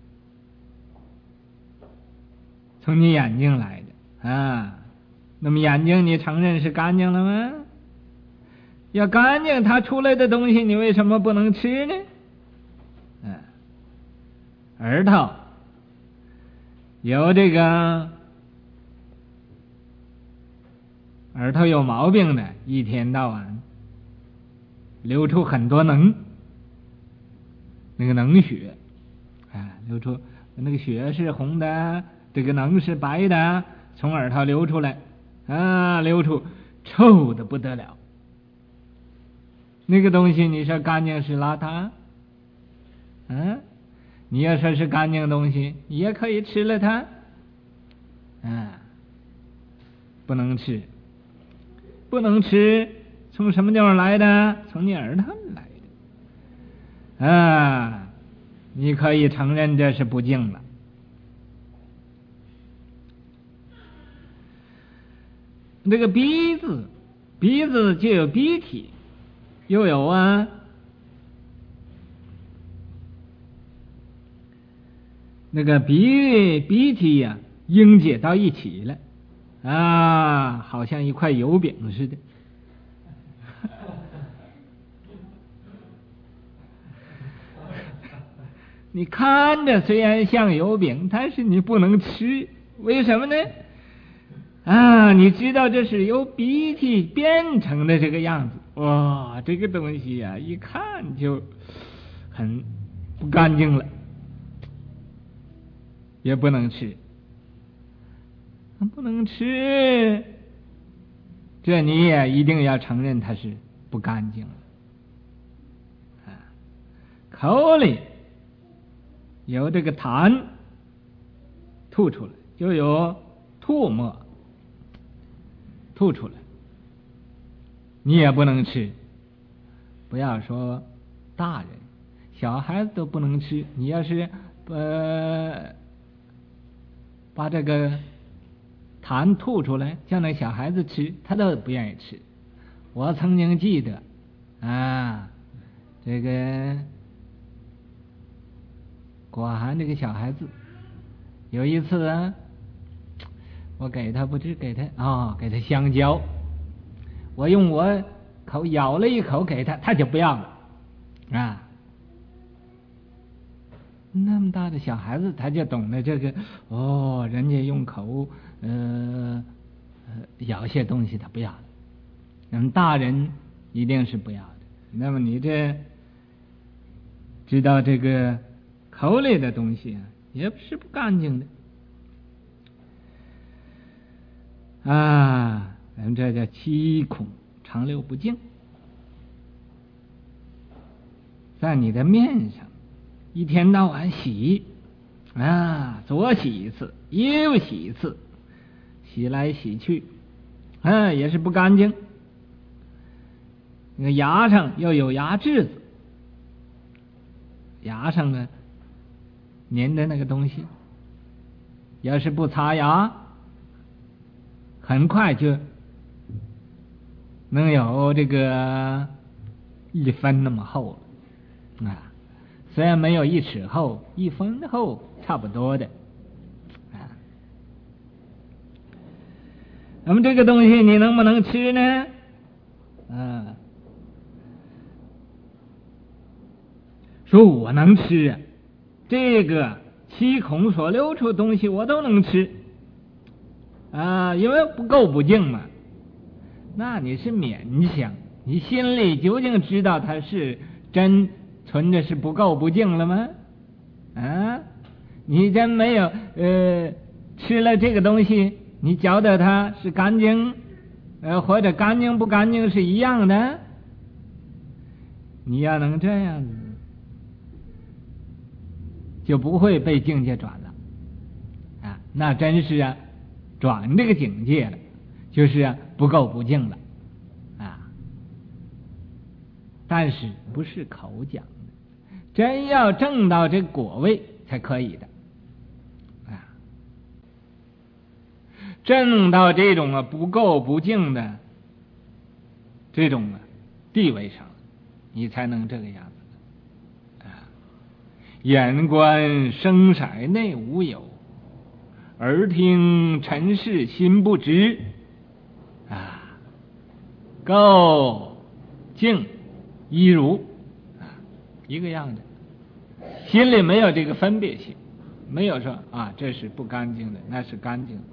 从你眼睛来的啊。那么眼睛你承认是干净了吗？要干净，它出来的东西你为什么不能吃呢？嗯，耳朵有这个耳朵有毛病的，一天到晚流出很多脓，那个脓血啊，流出那个血是红的，这个脓是白的，从耳朵流出来啊，流出臭的不得了。那个东西你说干净是邋遢？嗯、啊，你要说是干净的东西，也可以吃了它，啊，不能吃，不能吃，从什么地方来的？从你耳朵来的，啊，你可以承认这是不净了。这个鼻子，鼻子就有鼻涕，又有啊。那个鼻鼻涕呀、啊，凝结到一起了啊，好像一块油饼似的。你看着虽然像油饼，但是你不能吃，为什么呢？啊，你知道这是由鼻涕变成的这个样子，哇，这个东西呀、啊，一看就很不干净了。也不能吃，不能吃，这你也一定要承认它是不干净了。啊，口里有这个痰吐出来，就有唾沫吐出来，你也不能吃。不要说大人，小孩子都不能吃。你要是呃。 把这个痰吐出来，叫那小孩子吃，他都不愿意吃。我曾经记得啊，这个果涵这个小孩子，有一次啊，我给他不知给他啊、哦，给他香蕉，我用我口咬了一口给他，他就不要了啊。那么大的小孩子，他就懂得这个哦，人家用口呃呃咬些东西，他不要了。那么大人一定是不要的。那么你这知道这个口里的东西啊，也不是不干净的啊。咱们这叫七孔长流不净，在你的面上一天到晚洗啊，左洗一次，右洗一次，洗来洗去，啊，也是不干净。那个牙上又有牙痣子，牙上呢粘的那个东西，要是不擦牙，很快就能有这个一分那么厚了啊。虽然没有一尺厚，一分厚差不多的啊。那么这个东西你能不能吃呢？啊，说我能吃啊，这个七孔所流出的东西我都能吃啊，因为不垢不净嘛。那你是勉强，你心里究竟知道它是真存着是不垢不净了吗？啊，你真没有呃吃了这个东西，你觉得它是干净，呃或者干净不干净是一样的？你要能这样子，就不会被境界转了啊！那真是啊，转这个境界了，就是啊不垢不净了啊。但是不是口讲的，真要证到这果位才可以的啊。证到这种啊不垢不净的这种啊地位上，你才能这个样子啊。眼观声色内无有，耳听尘世心不知啊，垢净一如啊，一个样的，心里没有这个分别心，没有说啊这是不干净的，那是干净的。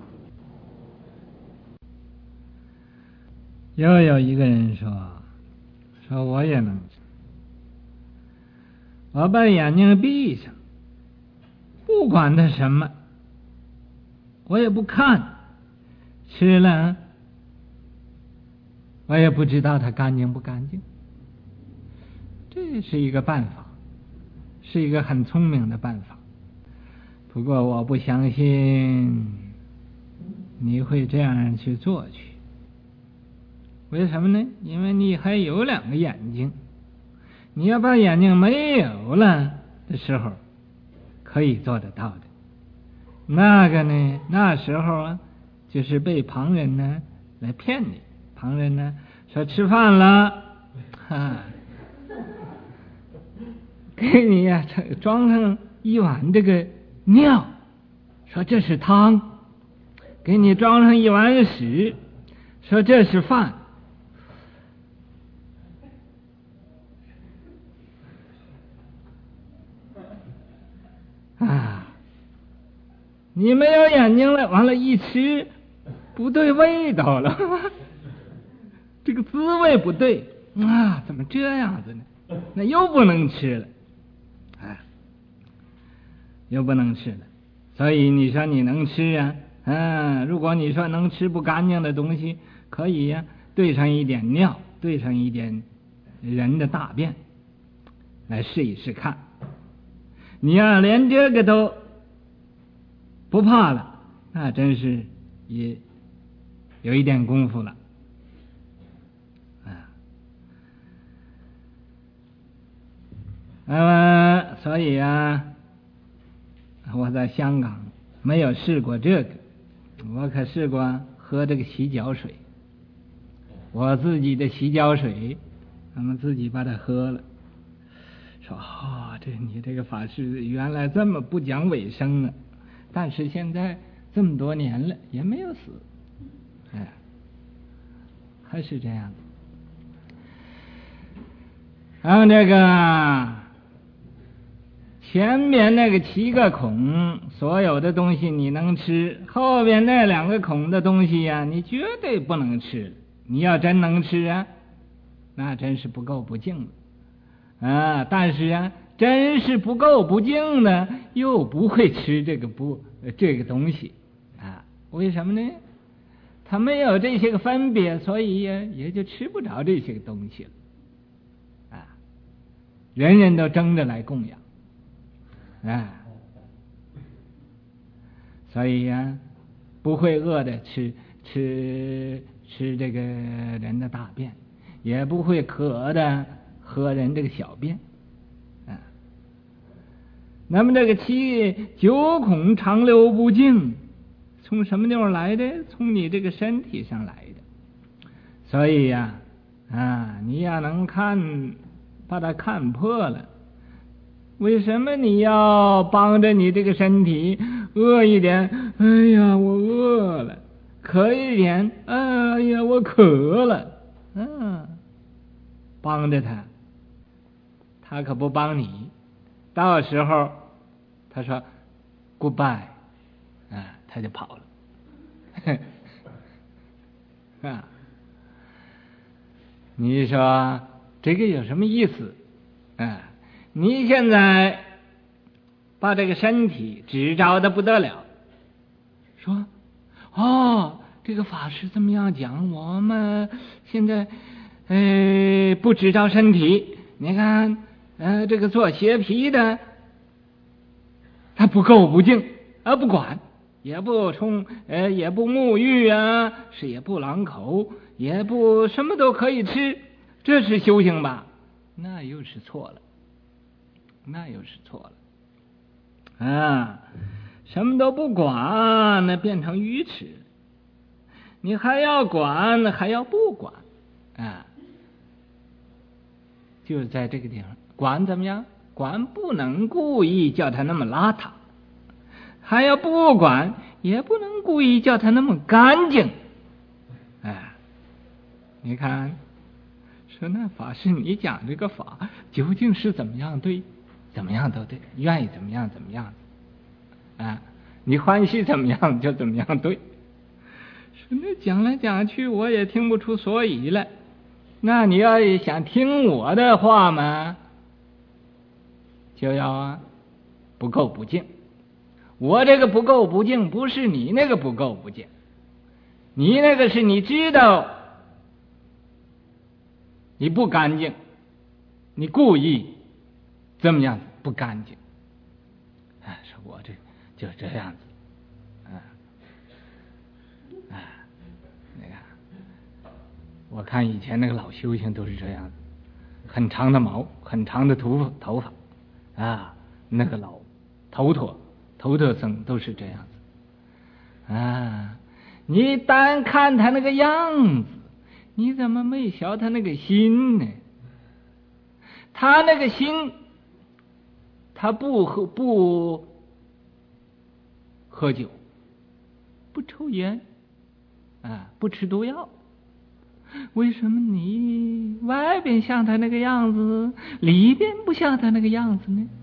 又有一个人说说我也能吃，我把眼睛闭上，不管它什么，我也不看，吃了我也不知道它干净不干净。这是一个办法，是一个很聪明的办法，不过我不相信你会这样去做去。为什么呢？因为你还有两个眼睛，你要把眼睛没有了的时候可以做得到的。那个呢，那时候啊就是被旁人呢来骗你，旁人呢说吃饭了哈，给你呀、啊、装上一碗这个尿，说这是汤，给你装上一碗屎，说这是饭。啊，你没有眼睛了，完了一吃不对味道了，这个滋味不对啊，怎么这样子呢？那又不能吃了，啊，又不能吃了。所以你说你能吃啊？嗯，如果你说能吃不干净的东西，可以呀、啊，兑上一点尿，兑上一点人的大便，来试一试看。你要连这个都不怕了，那真是也有一点功夫了啊。那么所以啊，我在香港没有试过这个，我可试过喝这个洗脚水，我自己的洗脚水，他们自己把它喝了，说啊、哦，这你这个法师原来这么不讲卫生啊，但是现在这么多年了也没有死，哎，还是这样子。然后这个前面那个七个孔，所有的东西你能吃，后边那两个孔的东西呀、啊，你绝对不能吃。你要真能吃啊，那真是不够不净的啊！但是啊，真是不够不净的，又不会吃这个不这个东西啊？为什么呢？他没有这些个分别，所以也也就吃不着这些个东西了啊！人人都争着来供养。啊，所以呀、啊，不会饿的吃吃吃这个人的大便，也不会渴的喝人这个小便，啊。那么这个七九孔长流不净，从什么地方来的？从你这个身体上来的。所以呀、啊，啊，你要能看，把它看破了。为什么你要帮着你这个身体饿一点？哎呀，我饿了。渴一点，哎呀，我渴了。嗯，帮着他，他可不帮你。到时候他说 goodbye， 啊，他就跑了。啊，你说这个有什么意思？啊？你现在把这个身体执着的不得了，说哦，这个法师怎么样讲？我们现在呃不执着身体，你看呃这个做鞋皮的，他不垢不净啊，不管，也不冲呃也不沐浴啊，是也不朗口，也不什么都可以吃，这是修行吧？那又是错了。那又是错了啊！什么都不管，那变成愚痴。你还要管，还要不管啊？就是在这个地方，管怎么样？管不能故意叫他那么邋遢，还要不管，也不能故意叫他那么干净。哎，你看，说那法师，你讲这个法究竟是怎么样对？怎么样都对，愿意怎么样怎么样，啊，你欢喜怎么样就怎么样对。说那讲来讲去我也听不出所以来，那你要想听我的话嘛，就要啊不够不净。我这个不够不净不是你那个不够不净，你那个是你知道你不干净，你故意怎么样不干净？哎，说我这就这样子，啊，啊，那个，我看以前那个老修行都是这样子，很长的毛，很长的头发，头发，啊，那个老头陀头陀僧都是这样子，啊，你单看他那个样子，你怎么没晓他那个心呢？他那个心。他不喝不喝酒，不抽烟，啊，不吃毒药。为什么你外边像他那个样子，里边不像他那个样子呢？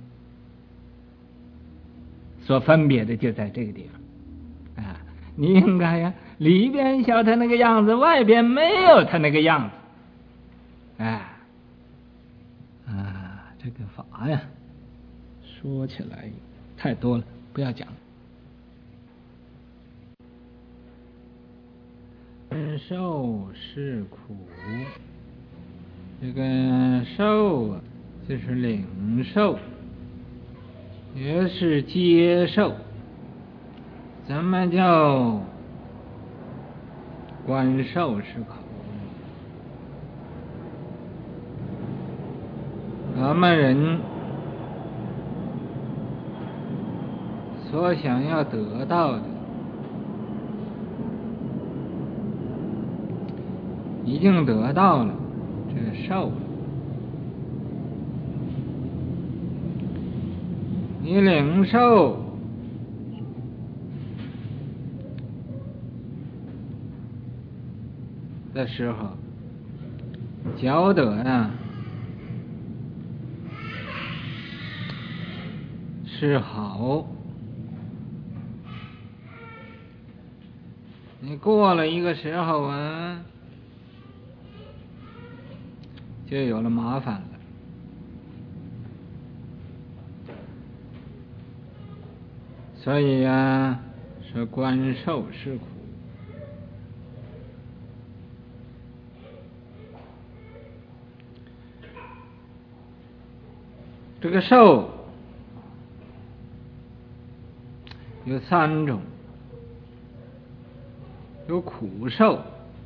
所分别的就在这个地方啊！你应该呀，里边像他那个样子，外边没有他那个样子。哎，啊，这个法呀。说起来太多了，不要讲。受是苦，这个受啊，就是领受，也是接受。怎么叫观受是苦？我们人所想要得到的已经得到了，这受了。你领受的时候，觉得呀是好。你过了一个时候啊，就有了麻烦了。所以啊，说观受是苦。这个受有三种，有苦受，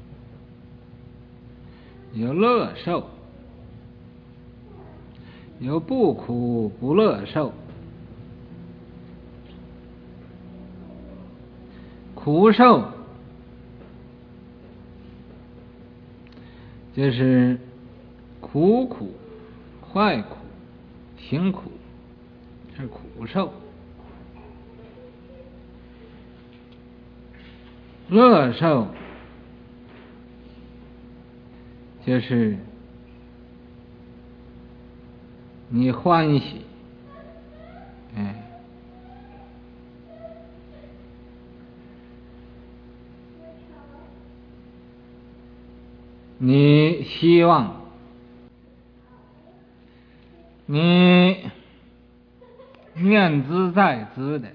有乐受，有不苦不乐受。苦受就是苦苦、坏苦、辛苦，是苦受。乐受就是你欢喜，哎，你希望，你念兹在兹的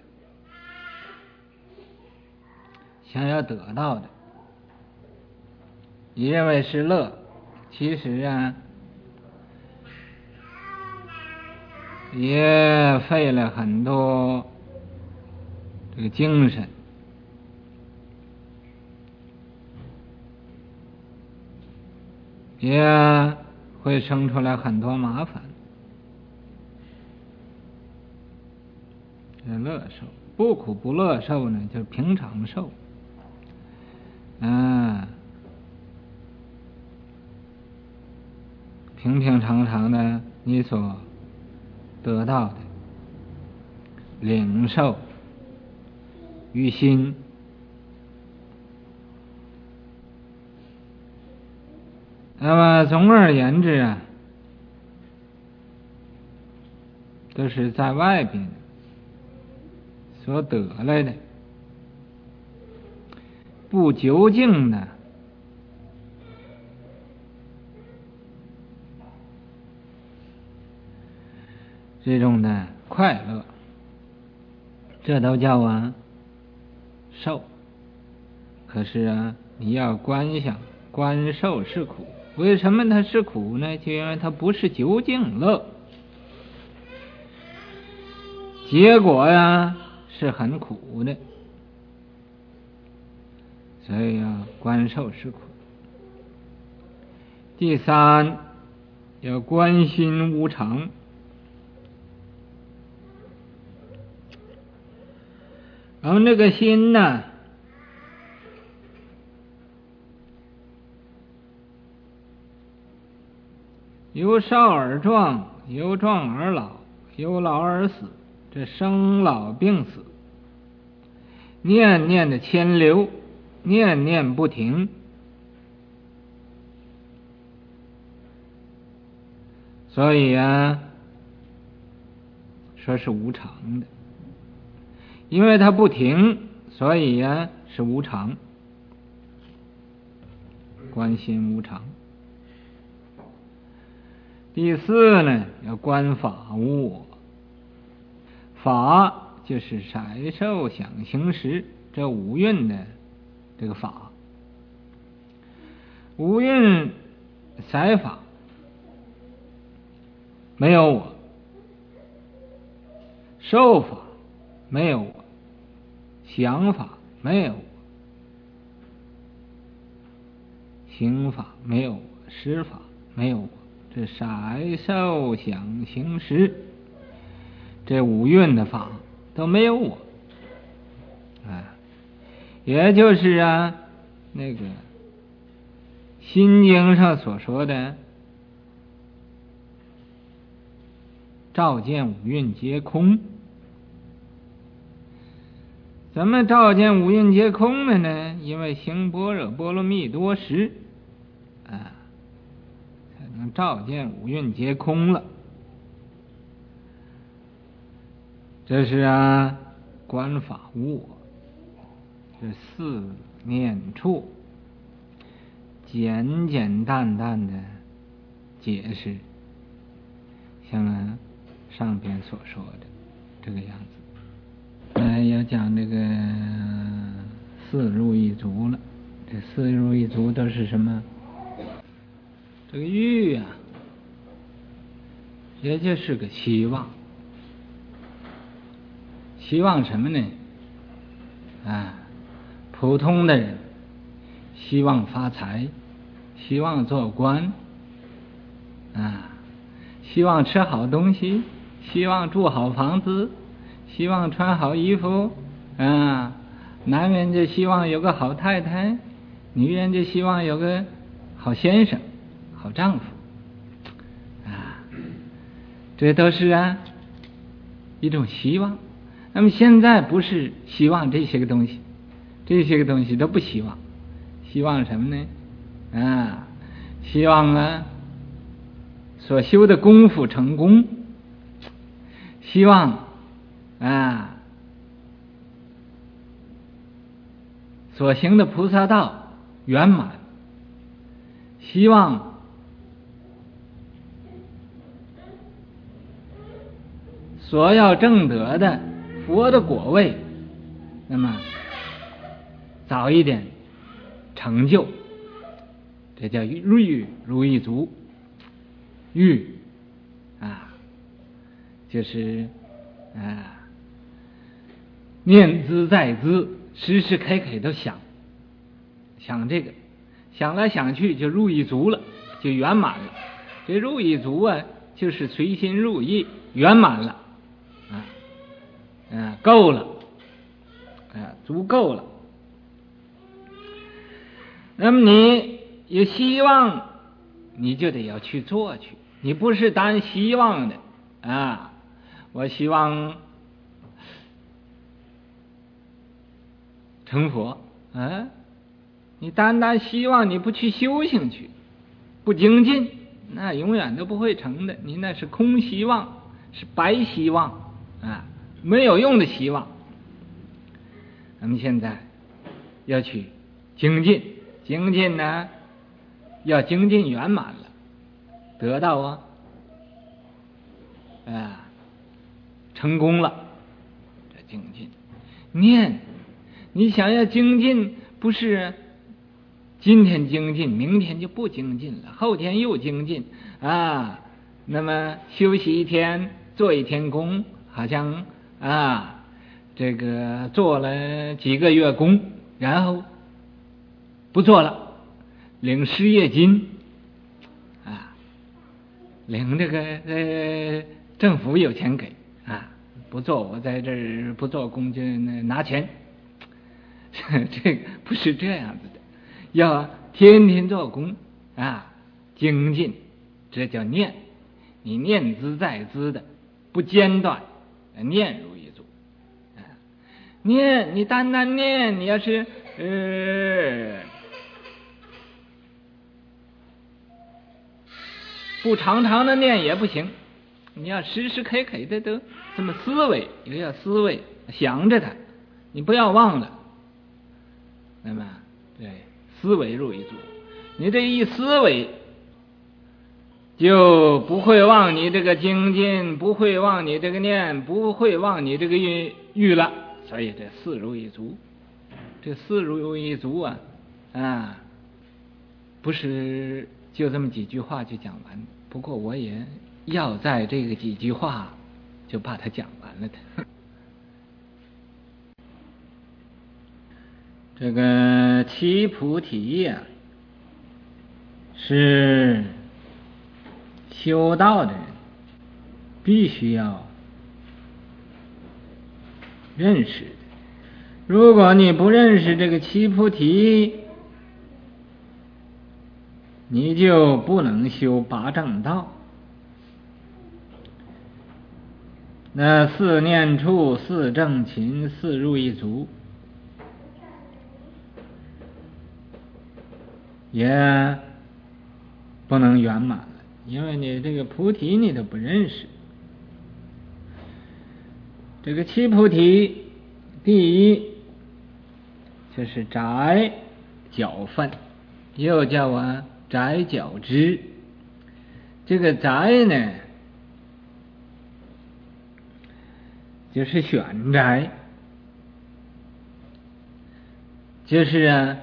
想要得到的，你认为是乐，其实啊也费了很多这个精神，也会生出来很多麻烦。这乐受，不苦不乐受呢，就是平常受。嗯，平平常常的你所得到的领受于心，那么总而言之啊，都是在外边所得来的，不究竟的这种的快乐，这都叫啊受。可是啊，你要观想，观受是苦。为什么它是苦呢？就因为它不是究竟乐，结果呀是很苦的，所以要观受是苦。第三，要观心无常。我们这个心呢，由少而壮，由壮而老，由老而死，这生老病死，念念的牵流，念念不停。所以啊，说是无常的，因为它不停，所以啊是无常。观心无常。第四呢，要观法无我。法就是色受想行识这五蕴的这个法，五蕴色法没有我，受法没有我，想法没有我，行法没有我，识法没有我，这色受想行识这五蕴的法都没有我， 也就是啊那个心经上所说的照见五蕴皆空。怎么照见五蕴皆空了呢？因为行般若波罗蜜多时啊，才能照见五蕴皆空了。这是啊观法无我，这四念处简简单单的解释，像啊上边所说的这个样子。呃，要讲这个四入一足了。这四入一足都是什么？这个欲啊，也就是个希望。希望什么呢？啊，普通的人希望发财，希望做官，啊，希望吃好东西，希望住好房子，希望穿好衣服，啊，男人就希望有个好太太，女人就希望有个好先生、好丈夫，啊，这都是啊一种希望。那么现在不是希望这些个东西，这些个东西都不希望，希望什么呢？啊，希望啊所修的功夫成功，希望啊所行的菩萨道圆满，希望所要证得的佛的果位，那么早一点成就，这叫欲如一足。欲啊，就是啊念兹在兹，时时刻刻都想想这个，想来想去就入一足了，就圆满了。这入一足啊，就是随心入意，圆满了啊，啊够了，啊足够了。那么你有希望，你就得要去做去，你不是单希望的啊。我希望成佛啊，你单单希望，你不去修行去，不精进，那永远都不会成的。你那是空希望，是白希望啊，没有用的希望。那么现在要去精进，精进呢要精进圆满了，得到啊啊成功了，这精进念。你想要精进，不是今天精进，明天就不精进了，后天又精进啊。那么休息一天，做一天工，好像啊，这个做了几个月工，然后不做了，领失业金啊，领这个呃政府有钱给啊，不做我在这儿不做工就拿钱。这个不是这样子的，要天天做工啊，精进，这叫念。你念兹在兹的，不间断，念如一足。啊、念，你单单念，你要是呃不长长的念也不行，你要时时刻刻的都这么思维，也要思维，想着它，你不要忘了。那么对，思维入一足，你这一思维就不会忘你这个精进，不会忘你这个念，不会忘你这个欲欲了。所以这四如一足，这四如一足啊啊，不是就这么几句话就讲完。不过我也要在这个几句话就把它讲完了的。这个七菩提呀、啊，是修道的人必须要认识的。 如果你不认识这个七菩提，你就不能修八正道。那四念处、四正勤、四入一足，也不能圆满了，因为你这个菩提你都不认识。这个七菩提，第一就是宅角分，又叫啊宅角支。这个宅呢，就是选宅，就是啊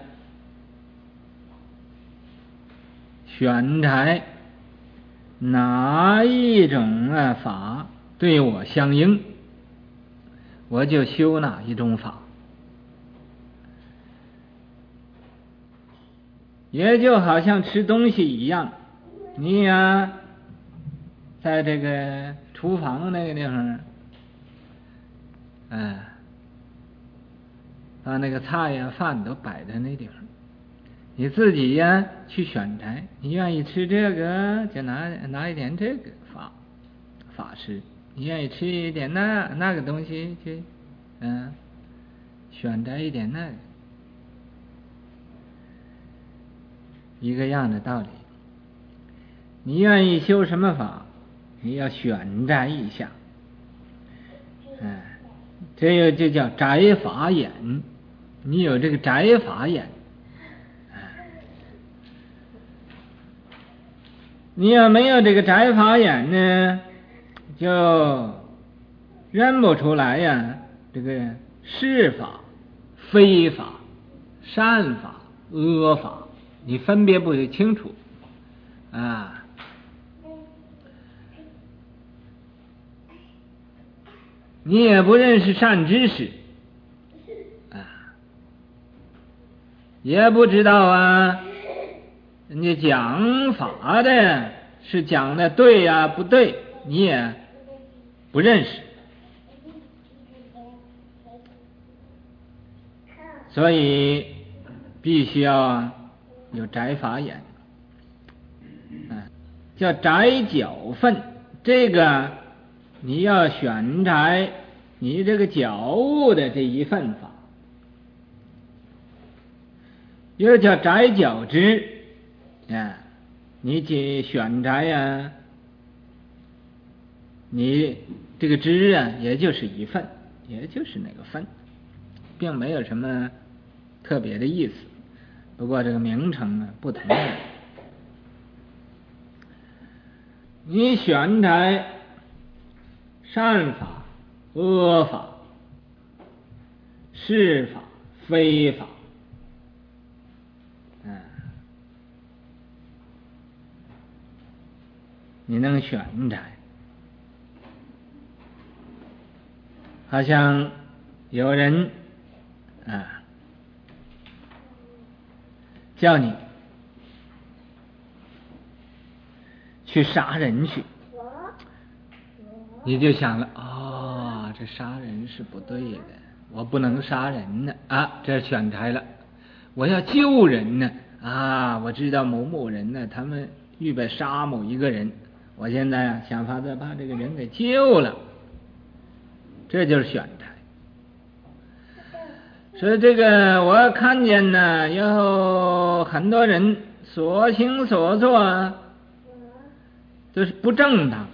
选宅哪一种啊法对我相应，我就修哪一种法。也就好像吃东西一样，你呀在这个厨房那个地方，哎，把那个菜呀饭都摆在那地方，你自己呀去选材，你愿意吃这个就拿拿一点这个法法师，你愿意吃一点那那个东西去，嗯，选择一点那个，一个样的道理。你愿意修什么法，你要选择一下，嗯，这个就叫摘法眼，你有这个摘法眼。你要没有这个摘法眼呢，就认不出来呀，这个是法、非法、善法、恶法，你分别不清楚啊。你也不认识善知识啊，也不知道啊人家讲法的是讲的对呀、啊、不对，你也不认识，所以必须要有摘法眼，啊，叫摘角分。这个你要选摘你这个觉悟的这一份法，又叫摘角支。啊，你去选摘呀、啊，你这个支啊，也就是一份，也就是那个分，并没有什么特别的意思。不过这个名称啊不同。你选摘善法、恶法、是法、非法，嗯。你能选摘，好像有人啊叫你去杀人去，你就想了，哦，这杀人是不对的，我不能杀人呢啊，这选摘了。我要救人呢啊，我知道某某人呢，他们预备杀某一个人，我现在啊想法子把这个人给救了，这就是选材。所以这个我看见呢，有很多人所行所做都是不正当，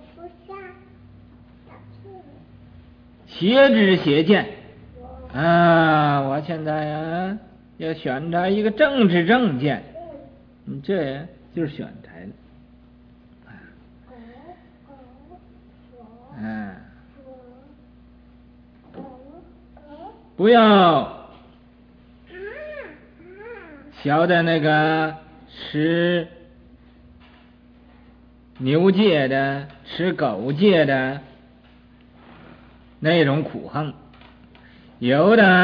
邪知邪见啊！我现在呀要选择一个正知正见，你这就是选材了。嗯，不要晓得那个吃牛戒的、吃狗戒的那种苦恨，有的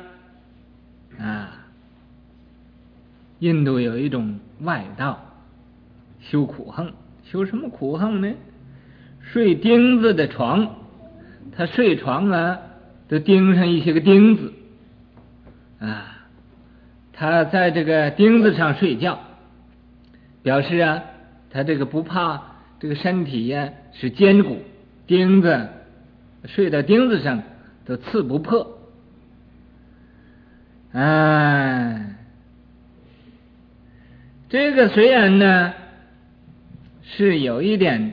啊，印度有一种外道修苦恨，修什么苦恨呢？睡钉子的床，他睡床啊都钉上一些个钉子啊，他在这个钉子上睡觉，表示啊，他这个不怕这个身体呀、啊、是坚固，钉子睡到钉子上都刺不破。哎，这个虽然呢是有一点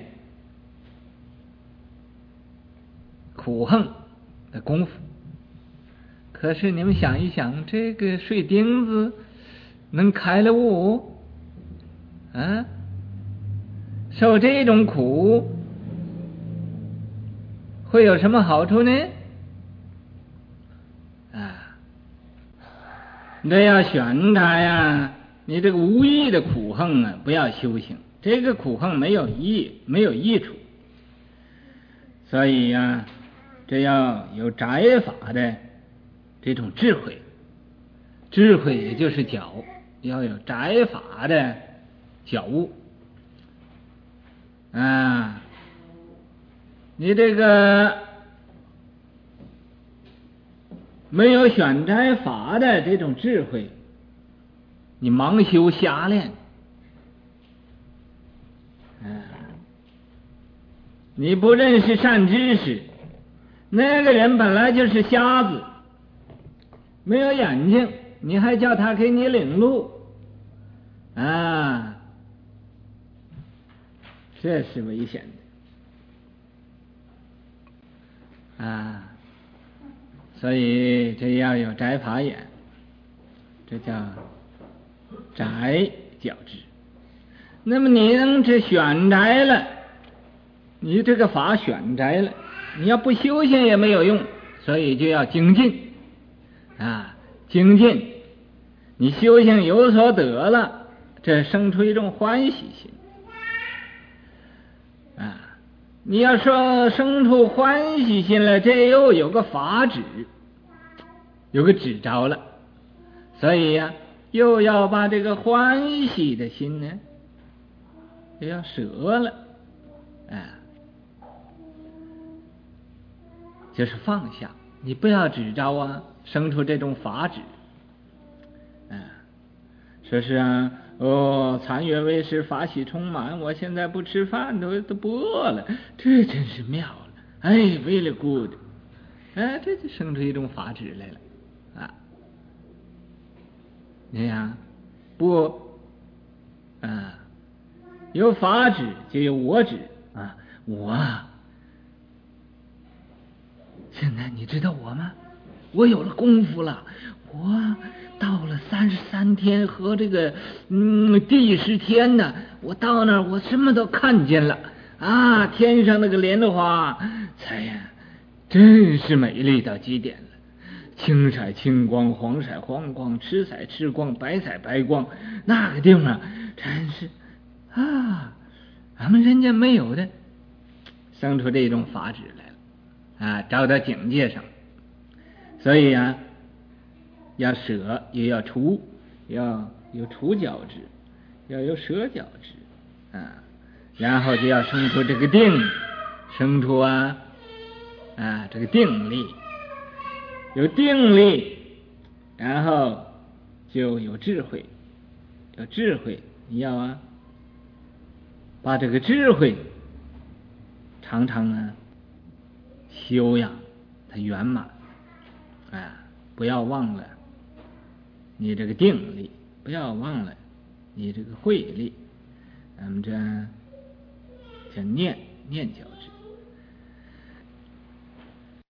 苦横的功夫，可是你们想一想，这个睡钉子能开了悟啊，受这种苦会有什么好处呢？啊，这要选它呀，你这个无益的苦横啊，不要修行，这个苦横没有益，没有益处。所以呀，这要有摘法的这种智慧，智慧也就是觉，要有摘法的觉悟啊。你这个没有选摘法的这种智慧，你盲修瞎练，啊，你不认识善知识，那个人本来就是瞎子，没有眼睛，你还叫他给你领路啊，这是危险的啊。所以这要有摘法眼，这叫摘觉知。那么你能这选摘了，你这个法选摘了，你要不修行也没有用，所以就要精进啊，精进。你修行有所得了，这生出一种欢喜心啊。你要说生出欢喜心来，这又有个法旨，有个指着了，所以呀、啊，又要把这个欢喜的心呢，又要舍了，啊，就是放下。你不要指着啊，生出这种法旨，啊，说是啊。哦，残月为食，法喜充满。我现在不吃饭都都不饿了，这真是妙了。哎，very good， 哎，这就生出一种法旨来了啊！你看，不啊，有法旨就有我旨啊，我现在你知道我吗？我有了功夫了，我到了三十三天和这个嗯第十天呢，我到那儿我什么都看见了啊！天上那个莲花彩呀，真是美丽到极点了，青色青光，黄色黄光，赤色赤光，白色白光，那个地方真是啊，咱们人家没有的，生出这种法旨来了啊，找到境界上。所以呀、啊，要舍也要除，要有除觉知，要有舍觉知啊，然后就要生出这个定，生出啊啊这个定力，有定力，然后就有智慧，有智慧，你要啊把这个智慧常常啊修养它圆满。啊，不要忘了你这个定力，不要忘了你这个慧力，咱们这叫念念觉知。